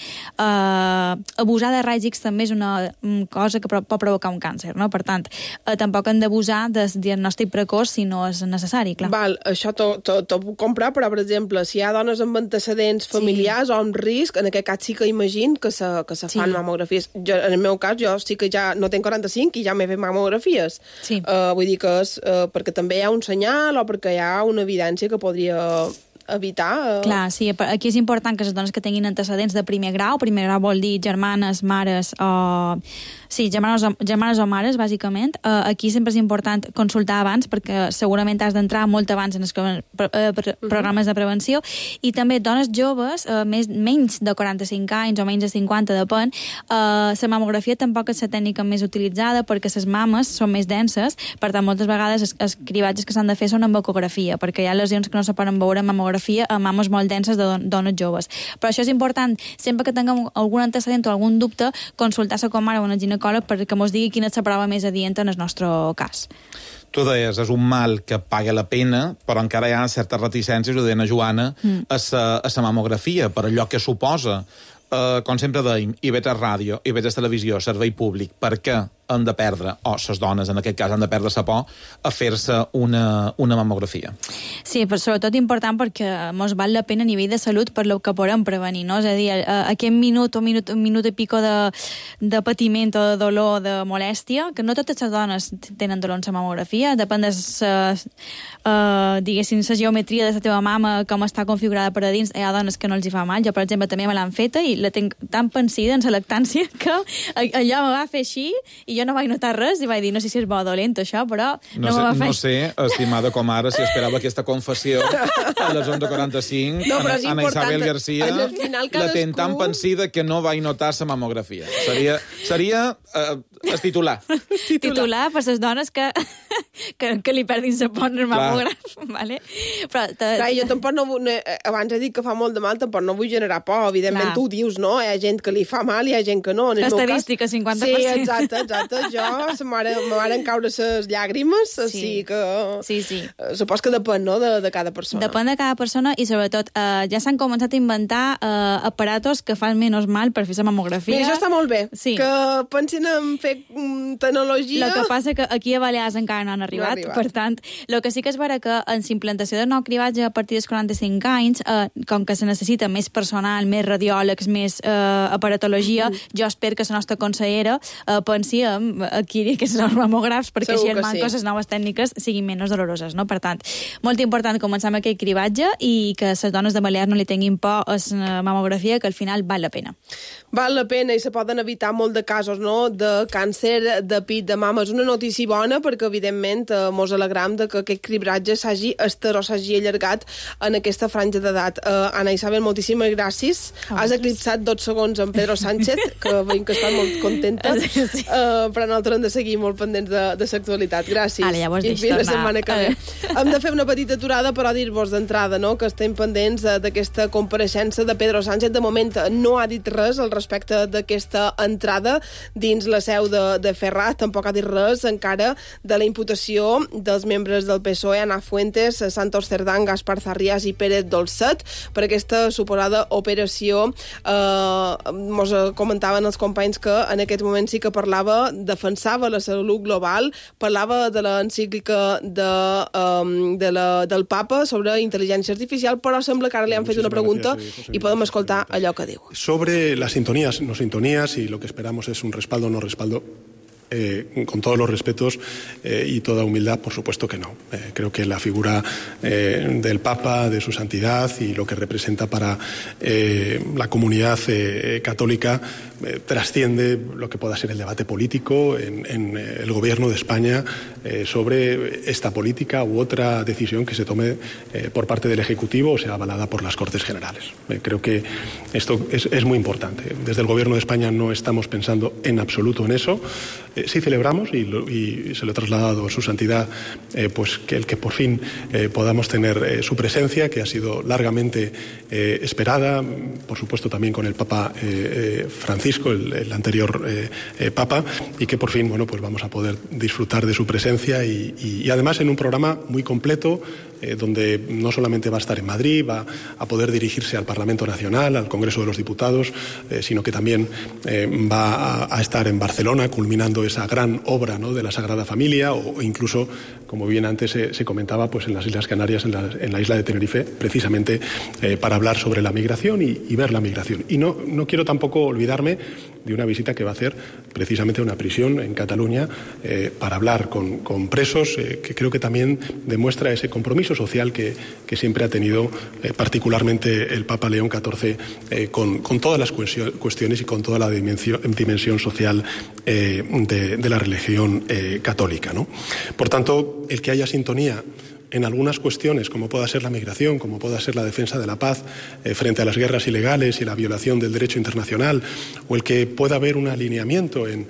N: abusar de raigs X també és una cosa que pot provocar un càncer, no? Per tant, tampoc hem d'abusar del diagnòstic precoç si no és necessari, clar.
F: Val, això t'ho puc comprar, però, per exemple, si hi ha dones amb antecedents familiars o amb risc, en aquest cas sí que imagino que se fan mamografies. En el meu cas, jo sí que ja no tenc 45 i ja m'he fet mamografies. Vull dir que és perquè també hi ha un senyal o perquè hi ha una evidència que podria evitar...
N: Clar, sí, aquí és important que les dones que tinguin antecedents de primer grau vol dir germanes, mares o... Sí, germanes o mares, bàsicament. Aquí sempre és important consultar abans, perquè segurament has d'entrar molt abans en els programes de prevenció, i també dones joves, menys de 45 anys o menys de 50, depèn, la mamografia tampoc és la tècnica més utilitzada perquè les mames són més denses, per tant, moltes vegades els cribatges que s'han de fer són amb ecografia, perquè hi ha lesions que no se poden veure en mamografia a mames molt denses de dones joves. Però això és important, sempre que tinguem algun antecedent o algun dubte, consultar-se com ara una ginecòleg perquè mos digui quina és la prova més adient en el nostre cas.
H: Tu deies, és un mal que paga la pena, però encara hi ha certes reticències, ho deia Joana, a la mamografia, per allò que suposa. com sempre dèiem, IB3 Ràdio, IB3 Televisió, servei públic, per què han de perdre, o les dones en aquest cas han de perdre la por, a fer-se una mamografia?
N: Sí, però sobretot important perquè mos val la pena a nivell de salut per lo que podem prevenir, no? És a dir, aquest minut i pico de patiment o de dolor, de molèstia, que no totes les dones tenen dolor en la mamografia, depèn de diguéssim, la geometria de la teva mama, com està configurada per a dins. Hi ha dones que no els hi fa mal. Jo, per exemple, també me l'han feta i la tinc tan pensida en la lactància que allò me va fer així i jo no vaig notar res i vaig dir, no sé si és bo o dolent això, però no me va fer...
H: No sé, estimada comare, si esperava aquesta confessió a les 11:45.
F: No, però és
H: Ana Isabel García la ten tan pensida que no vaig notar la mamografia. Seria el titular.
N: Titular per les dones que li perdin la por al mamògraf, vale? Però
F: clar, jo tampoc no vull... Abans he dit que fa molt de mal, tampoc no vull generar por. Evidentment, tu ho dius, no? Hi ha gent que li fa mal i hi ha gent que no.
N: Estadística, 50%.
F: Sí, exacte. Jo, me varen caure les llàgrimes, així que...
N: Sí.
F: Supos que depèn, no?, de cada persona.
N: Depèn de cada persona i, sobretot, ja s'han començat a inventar aparatos que fan menys mal per fer la mamografia.
F: Mira, això està molt bé.
N: Sí.
F: Que pensin en fer tecnologia...
N: El que passa que aquí a Balears encara no han arribat. Per tant, el que sí que és vera que en la implantació de nou cribatge a partir dels 45 anys, com que se necessita més personal, més radiòlegs, més aparatologia, jo espero que la nostra consellera pensi en adquirir aquests nous mamògrafs perquè així el manco les noves tècniques siguin menys doloroses, no? Per tant, molt important començar amb aquest cribatge i que les dones de Balears no li tinguin por a la mamografia, que al final val la pena.
F: Val la pena i se poden evitar molt de casos, no?, de càncer de pit, de mama. És una notícia bona perquè, evidentment, mos alegram de que aquest cribratge s'hagi estès o s'hagi allargat en aquesta franja d'edat. Ana Isabel, moltíssimes gràcies. Has eclipsat 2 segons en Pedro Sánchez, que veiem que està molt contenta, però nosaltres hem de seguir molt pendents de l'actualitat. Gràcies.
N: Ara, llavors
F: I fins la setmana que ve. Hem de fer una petita aturada, però dir-vos d'entrada, no?, que estem pendents d'aquesta compareixença de Pedro Sánchez. De moment no ha dit res al respecte d'aquesta entrada dins la seu de Ferraz. Tampoc ha dit res encara de la imputació dels membres del PSOE, Ana Fuentes, Santos Cerdán, Gaspar Zarrias i Pérez Dolcet, per aquesta suposada operació. Mos comentaven els companys que en aquest moment sí que defensava la salut global, parlava de l'encíclica del Papa sobre intel·ligència artificial, però sembla que ara li han fet una pregunta i podem escoltar allò que diu.
M: Sobre las sintonías, no sintonías, y lo que esperamos es un respaldo o no respaldo. Con todos los respetos y toda humildad, por supuesto que no. Creo que la figura del Papa, de su santidad y lo que representa para la comunidad católica trasciende lo que pueda ser el debate político en el gobierno de España sobre esta política u otra decisión que se tome por parte del Ejecutivo o sea avalada por las Cortes Generales. Creo que esto es muy importante. Desde el gobierno de España no estamos pensando en absoluto en eso. Sí celebramos, y se lo he trasladado a su santidad, pues que por fin podamos tener su presencia, que ha sido largamente esperada, por supuesto también con el Papa Francisco, el anterior Papa, y que por fin, bueno, pues vamos a poder disfrutar de su presencia y además en un programa muy completo, donde no solamente va a estar en Madrid, va a poder dirigirse al Parlamento Nacional, al Congreso de los Diputados, sino que también va a estar en Barcelona, culminando esa gran obra, ¿no?, de la Sagrada Familia, o incluso, como bien antes se comentaba, pues en las Islas Canarias, en la isla de Tenerife, precisamente para hablar sobre la migración y ver la migración. Y no quiero tampoco olvidarme de una visita que va a hacer precisamente a una prisión en Cataluña para hablar con presos, que creo que también demuestra ese compromiso social que siempre ha tenido particularmente el Papa León XIV con todas las cuestiones y con toda la dimensión social de la religión católica, ¿no? Por tanto, el que haya sintonía en algunas cuestiones, como pueda ser la migración, como pueda ser la defensa de la paz frente a las guerras ilegales y la violación del derecho internacional, o el que pueda haber un alineamiento en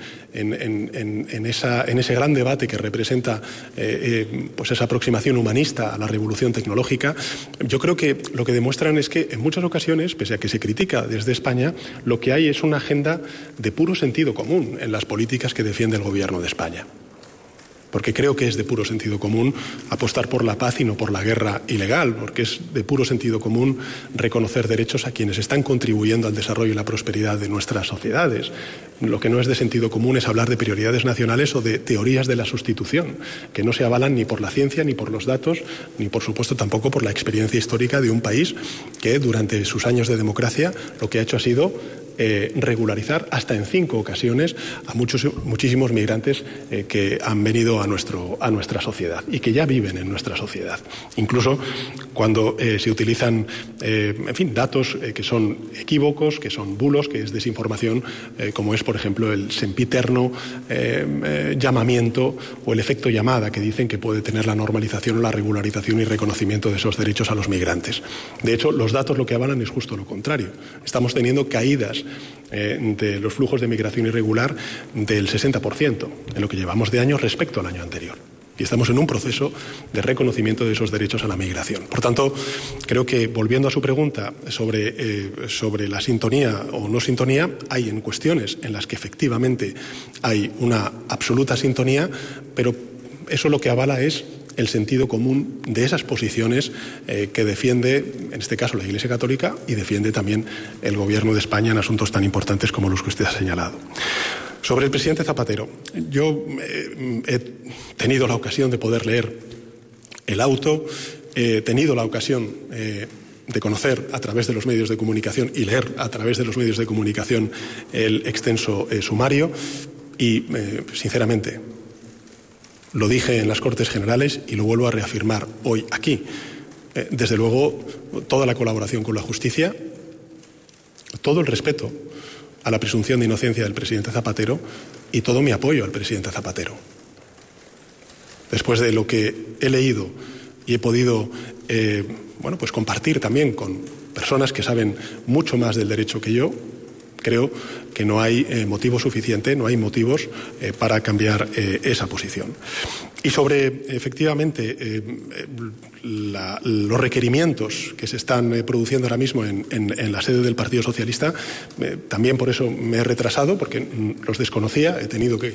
M: ese gran debate que representa pues esa aproximación humanista a la revolución tecnológica, yo creo que lo que demuestran es que en muchas ocasiones, pese a que se critica desde España, lo que hay es una agenda de puro sentido común en las políticas que defiende el Gobierno de España. porque creo que es de puro sentido común apostar por la paz y no por la guerra ilegal, porque es de puro sentido común reconocer derechos a quienes están contribuyendo al desarrollo y la prosperidad de nuestras sociedades. Lo que no es de sentido común es hablar de prioridades nacionales o de teorías de la sustitución, que no se avalan ni por la ciencia, ni por los datos, ni por supuesto tampoco por la experiencia histórica de un país que durante sus años de democracia lo que ha hecho ha sido regularizar hasta en 5 ocasiones a muchísimos migrantes que han venido a nuestra sociedad y que ya viven en nuestra sociedad. Incluso cuando se utilizan datos que son equívocos, que son bulos, que es desinformación, como es, por ejemplo, el sempiterno llamamiento o el efecto llamada que dicen que puede tener la normalización o la regularización y reconocimiento de esos derechos a los migrantes. De hecho, los datos lo que avalan es justo lo contrario. Estamos teniendo caídas de los flujos de migración irregular del 60% en lo que llevamos de año respecto al año anterior. Y estamos en un proceso de reconocimiento de esos derechos a la migración. Por tanto, creo que, volviendo a su pregunta sobre la sintonía o no sintonía, hay en cuestiones en las que efectivamente hay una absoluta sintonía, pero eso lo que avala es el sentido común de esas posiciones que defiende, en este caso, la Iglesia Católica y defiende también el Gobierno de España en asuntos tan importantes como los que usted ha señalado. Sobre el presidente Zapatero, yo he tenido la ocasión de poder leer el auto, he tenido la ocasión de conocer a través de los medios de comunicación y leer a través de los medios de comunicación el extenso sumario y, sinceramente, lo dije en las Cortes Generales y lo vuelvo a reafirmar hoy aquí. Desde luego, toda la colaboración con la justicia, todo el respeto a la presunción de inocencia del presidente Zapatero y todo mi apoyo al presidente Zapatero. Después de lo que he leído y he podido compartir también con personas que saben mucho más del derecho que yo, creo que no hay motivo suficiente, no hay motivos para cambiar esa posición. Y sobre, efectivamente, los requerimientos que se están produciendo ahora mismo en la sede del Partido Socialista, también por eso me he retrasado, porque los desconocía, he tenido que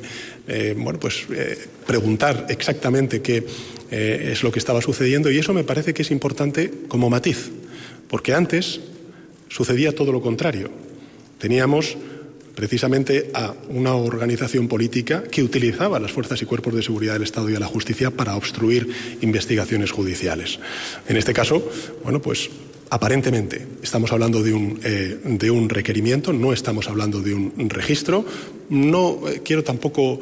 M: preguntar exactamente qué es lo que estaba sucediendo, y eso me parece que es importante como matiz, porque antes sucedía todo lo contrario. Teníamos precisamente a una organización política que utilizaba las fuerzas y cuerpos de seguridad del Estado y a la justicia para obstruir investigaciones judiciales. En este caso, aparentemente estamos hablando de un requerimiento, no estamos hablando de un registro. No quiero tampoco,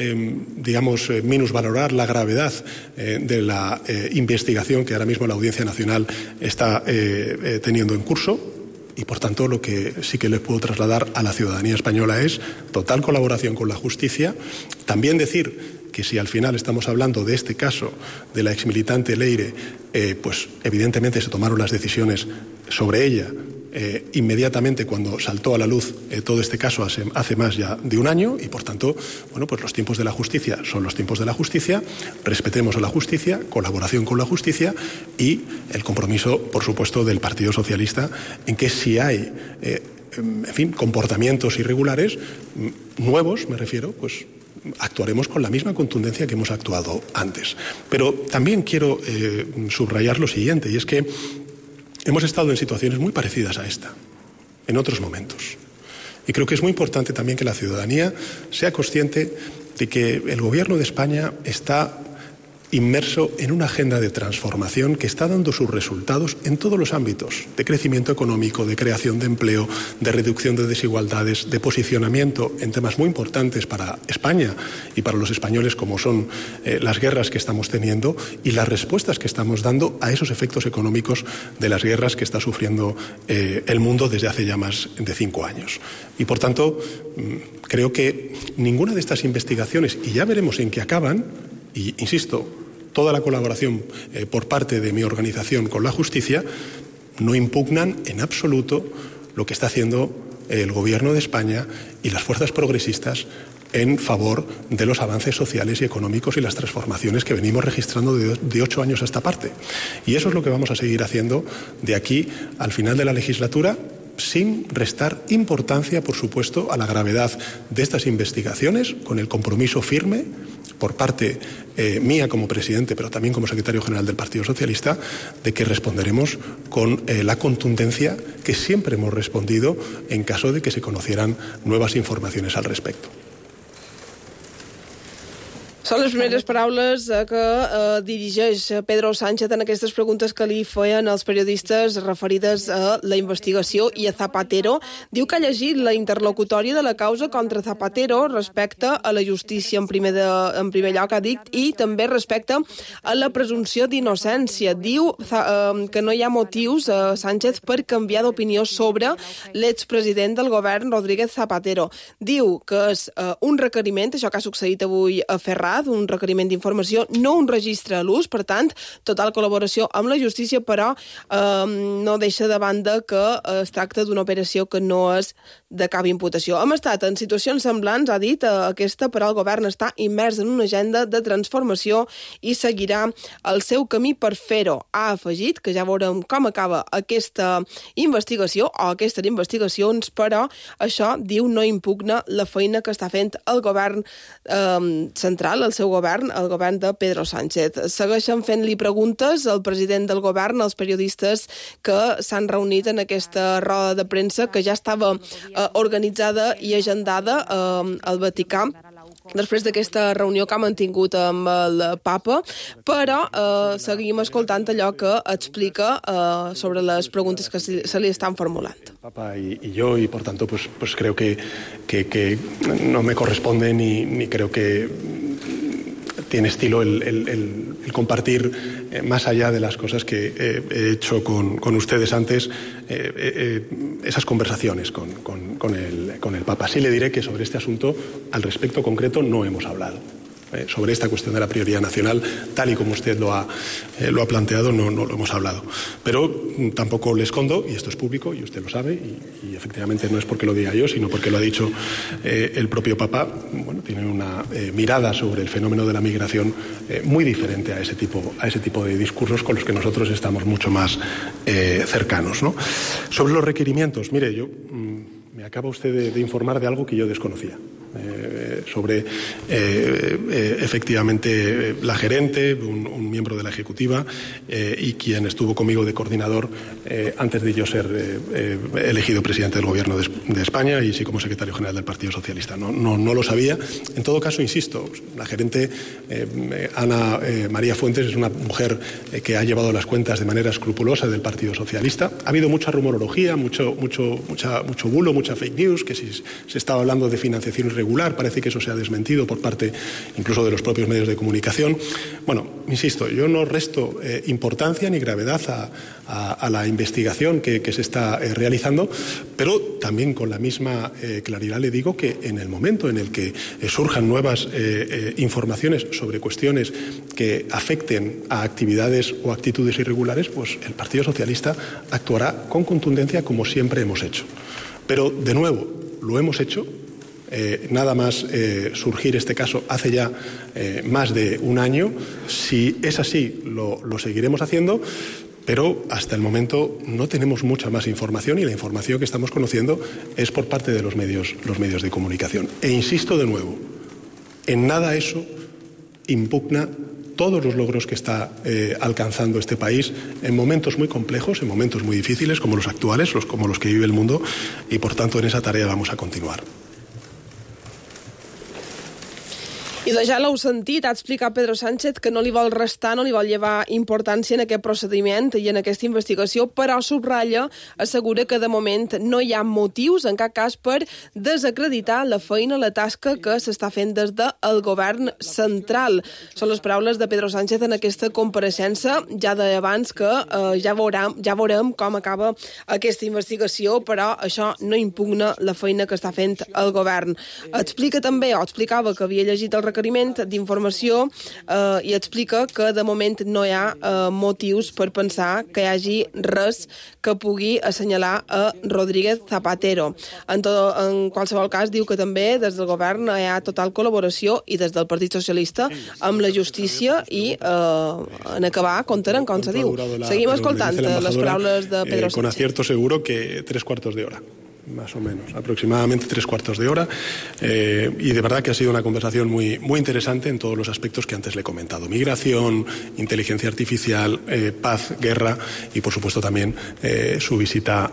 M: minusvalorar la gravedad de la investigación que ahora mismo la Audiencia Nacional está teniendo en curso. Y, por tanto, lo que sí que les puedo trasladar a la ciudadanía española es total colaboración con la justicia. También decir que si al final estamos hablando de este caso de la exmilitante Leire, evidentemente se tomaron las decisiones sobre ella inmediatamente cuando saltó a la luz todo este caso hace más ya de un año y, por tanto, los tiempos de la justicia son los tiempos de la justicia, respetemos a la justicia, colaboración con la justicia y el compromiso, por supuesto, del Partido Socialista en que si hay, comportamientos irregulares, nuevos, me refiero, actuaremos con la misma contundencia que hemos actuado antes. Pero también quiero subrayar lo siguiente, y es que hemos estado en situaciones muy parecidas a esta, en otros momentos. Y creo que es muy importante también que la ciudadanía sea consciente de que el Gobierno de España está inmerso en una agenda de transformación que está dando sus resultados en todos los ámbitos, de crecimiento económico, de creación de empleo, de reducción de desigualdades, de posicionamiento en temas muy importantes para España y para los españoles, como son las guerras que estamos teniendo y las respuestas que estamos dando a esos efectos económicos de las guerras que está sufriendo el mundo desde hace ya más de 5 años. Y, por tanto, creo que ninguna de estas investigaciones, y ya veremos en qué acaban, y, insisto, toda la colaboración por parte de mi organización con la justicia, no impugnan en absoluto lo que está haciendo el Gobierno de España y las fuerzas progresistas en favor de los avances sociales y económicos y las transformaciones que venimos registrando de 8 años a esta parte. Y eso es lo que vamos a seguir haciendo de aquí al final de la legislatura sin restar importancia, por supuesto, a la gravedad de estas investigaciones, con el compromiso firme por parte mía como presidente, pero también como secretario general del Partido Socialista, de que responderemos con la contundencia que siempre hemos respondido en caso de que se conocieran nuevas informaciones al respecto.
F: Són les primeres paraules que dirigeix Pedro Sánchez en aquestes preguntes que li feien els periodistes referides a la investigació i a Zapatero. Diu que ha llegit la interlocutòria de la causa contra Zapatero respecte a la justícia en primer lloc, ha dit, i també respecte a la presumpció d'innocència. Diu que no hi ha motius, Sánchez, per canviar d'opinió sobre l'expresident del govern, Rodríguez Zapatero. Diu que és un requeriment, això que ha succeït avui a Ferraz, un requeriment d'informació, no un registre a l'ús, per tant, total col·laboració amb la justícia, però no deixa de banda que es tracta d'una operació que no és de cap imputació. Hem estat en situacions semblants, ha dit aquesta, però el govern està immers en una agenda de transformació i seguirà el seu camí per fer-ho. Ha afegit que ja veurem com acaba aquesta investigació o aquestes investigacions, però això, diu, no impugna la feina que està fent el govern central, el seu govern, el govern de Pedro Sánchez. Segueixen fent-li preguntes al president del govern, als periodistes que s'han reunit en aquesta roda de premsa que ja estava organitzada i agendada al Vaticà després d'aquesta reunió que ha mantingut amb el papa, però seguim escoltant allò que explica sobre les preguntes que se li estan formulant.
M: Papa y yo, y por tanto pues creo que no me corresponde ni creo que tiene estilo el compartir más allá de las cosas que he hecho con ustedes antes, esas conversaciones con el Papa. Sí le diré que sobre este asunto, al respecto concreto, no hemos hablado. Sobre esta cuestión de la prioridad nacional, tal y como usted lo ha planteado, no lo hemos hablado. Pero tampoco le escondo, y esto es público, y usted lo sabe, y efectivamente no es porque lo diga yo, sino porque lo ha dicho el propio Papa. Bueno, tiene una mirada sobre el fenómeno de la migración muy diferente a ese tipo de discursos con los que nosotros estamos mucho más cercanos, ¿no? Sobre los requerimientos, mire, me acaba usted de informar de algo que yo desconocía. Sobre efectivamente la gerente, un miembro de la ejecutiva y quien estuvo conmigo de coordinador antes de yo ser elegido presidente del gobierno de España y sí como secretario general del Partido Socialista. No lo sabía. En todo caso, insisto, la gerente Ana María Fuentes es una mujer que ha llevado las cuentas de manera escrupulosa del Partido Socialista. Ha habido mucha rumorología, mucho bulo, mucha fake news, que si se estaba hablando de financiación irregular, parece que eso se ha desmentido por parte incluso de los propios medios de comunicación. Bueno, insisto, yo no resto importancia ni gravedad a la investigación que se está realizando, pero también con la misma claridad le digo que en el momento en el que surjan nuevas informaciones sobre cuestiones que afecten a actividades o actitudes irregulares, pues el Partido Socialista actuará con contundencia como siempre hemos hecho. Pero, de nuevo, lo hemos hecho. Nada más surgir este caso hace ya más de un año. Si es así, lo seguiremos haciendo, pero hasta el momento no tenemos mucha más información y la información que estamos conociendo es por parte de los medios de comunicación. E insisto de nuevo, en nada eso impugna todos los logros que está alcanzando este país en momentos muy complejos, en momentos muy difíciles como los actuales, como los que vive el mundo, y por tanto en esa tarea vamos a continuar.
F: I ja l'heu sentit, ha explicat Pedro Sánchez que no li vol restar, no li vol llevar importància en aquest procediment i en aquesta investigació, però subratlla, assegura que de moment no hi ha motius, en cap cas, per desacreditar la feina, la tasca que s'està fent des del govern central. Són les paraules de Pedro Sánchez en aquesta compareixença, ja deia abans que ja veurem com acaba aquesta investigació, però això no impugna la feina que està fent el govern. Explica també, o explicava, que havia llegit el requeriment d'informació i explica que de moment no hi ha motius per pensar que hi hagi res que pugui assenyalar a Rodríguez Zapatero. En qualsevol cas, diu que també des del govern hi ha total col·laboració i des del Partit Socialista amb la justícia i en acabar comptaran com se diu. Seguim escoltant les paraules de Pedro Sánchez.
M: Con acierto seguro que 3/4 de hora. Más o menos, aproximadamente 3/4 de hora, y de verdad que ha sido una conversación muy, muy interesante en todos los aspectos que antes le he comentado: migración, inteligencia artificial, paz, guerra y por supuesto también su visita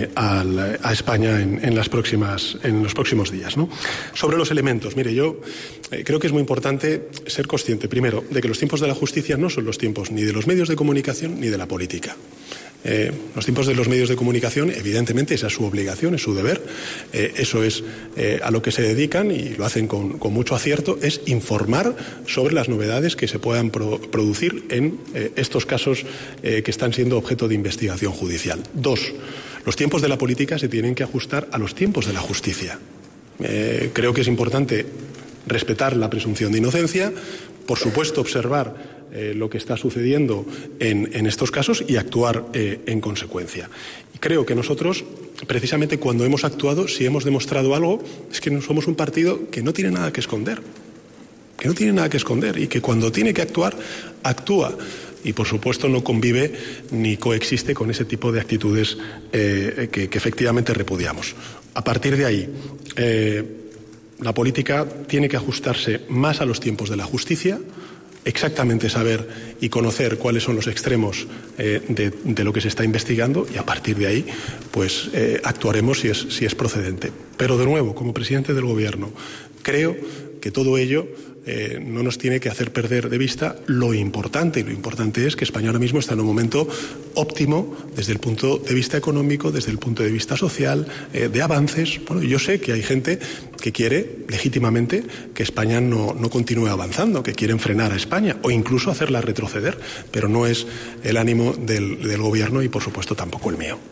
M: a España en los próximos días, ¿no? Sobre los elementos, mire, yo creo que es muy importante ser consciente primero de que los tiempos de la justicia no son los tiempos ni de los medios de comunicación ni de la política. Los tiempos de los medios de comunicación, evidentemente, esa es su obligación, es su deber, eso es a lo que se dedican y lo hacen con mucho acierto, es informar sobre las novedades que se puedan producir en estos casos que están siendo objeto de investigación judicial. 2. Los tiempos de la política se tienen que ajustar a los tiempos de la justicia. Creo que es importante respetar la presunción de inocencia, por supuesto observar lo que está sucediendo en estos casos y actuar en consecuencia. Y creo que nosotros, precisamente cuando hemos actuado, si hemos demostrado algo, es que no somos un partido que no tiene nada que esconder. Que no tiene nada que esconder y que cuando tiene que actuar, actúa. Y, por supuesto, no convive ni coexiste con ese tipo de actitudes que efectivamente repudiamos. A partir de ahí, la política tiene que ajustarse más a los tiempos de la justicia, exactamente saber y conocer cuáles son los extremos de lo que se está investigando y a partir de ahí pues actuaremos si es procedente. Pero de nuevo, como presidente del Gobierno, creo que todo ello no nos tiene que hacer perder de vista lo importante, y lo importante es que España ahora mismo está en un momento óptimo desde el punto de vista económico, desde el punto de vista social, de avances. Bueno, yo sé que hay gente que quiere legítimamente que España no continúe avanzando, que quieren frenar a España o incluso hacerla retroceder, pero no es el ánimo del Gobierno y por supuesto tampoco el mío.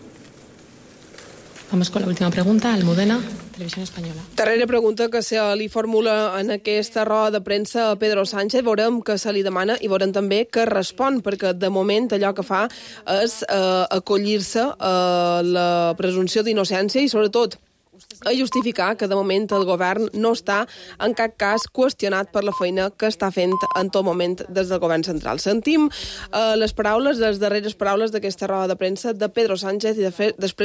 O: Vamos con la última pregunta. Almudena, Televisió Espanyola.
F: Darrera pregunta que se li formula en aquesta roda de premsa a Pedro Sánchez. Veurem què se li demana i veurem també què respon, perquè de moment allò que fa és acollir-se a la presumpció d'innocència i sobretot a justificar que de moment el govern no està en cap cas qüestionat per la feina que està fent en tot moment des del govern central. Sentim les darreres paraules d'aquesta roda de premsa de Pedro Sánchez i després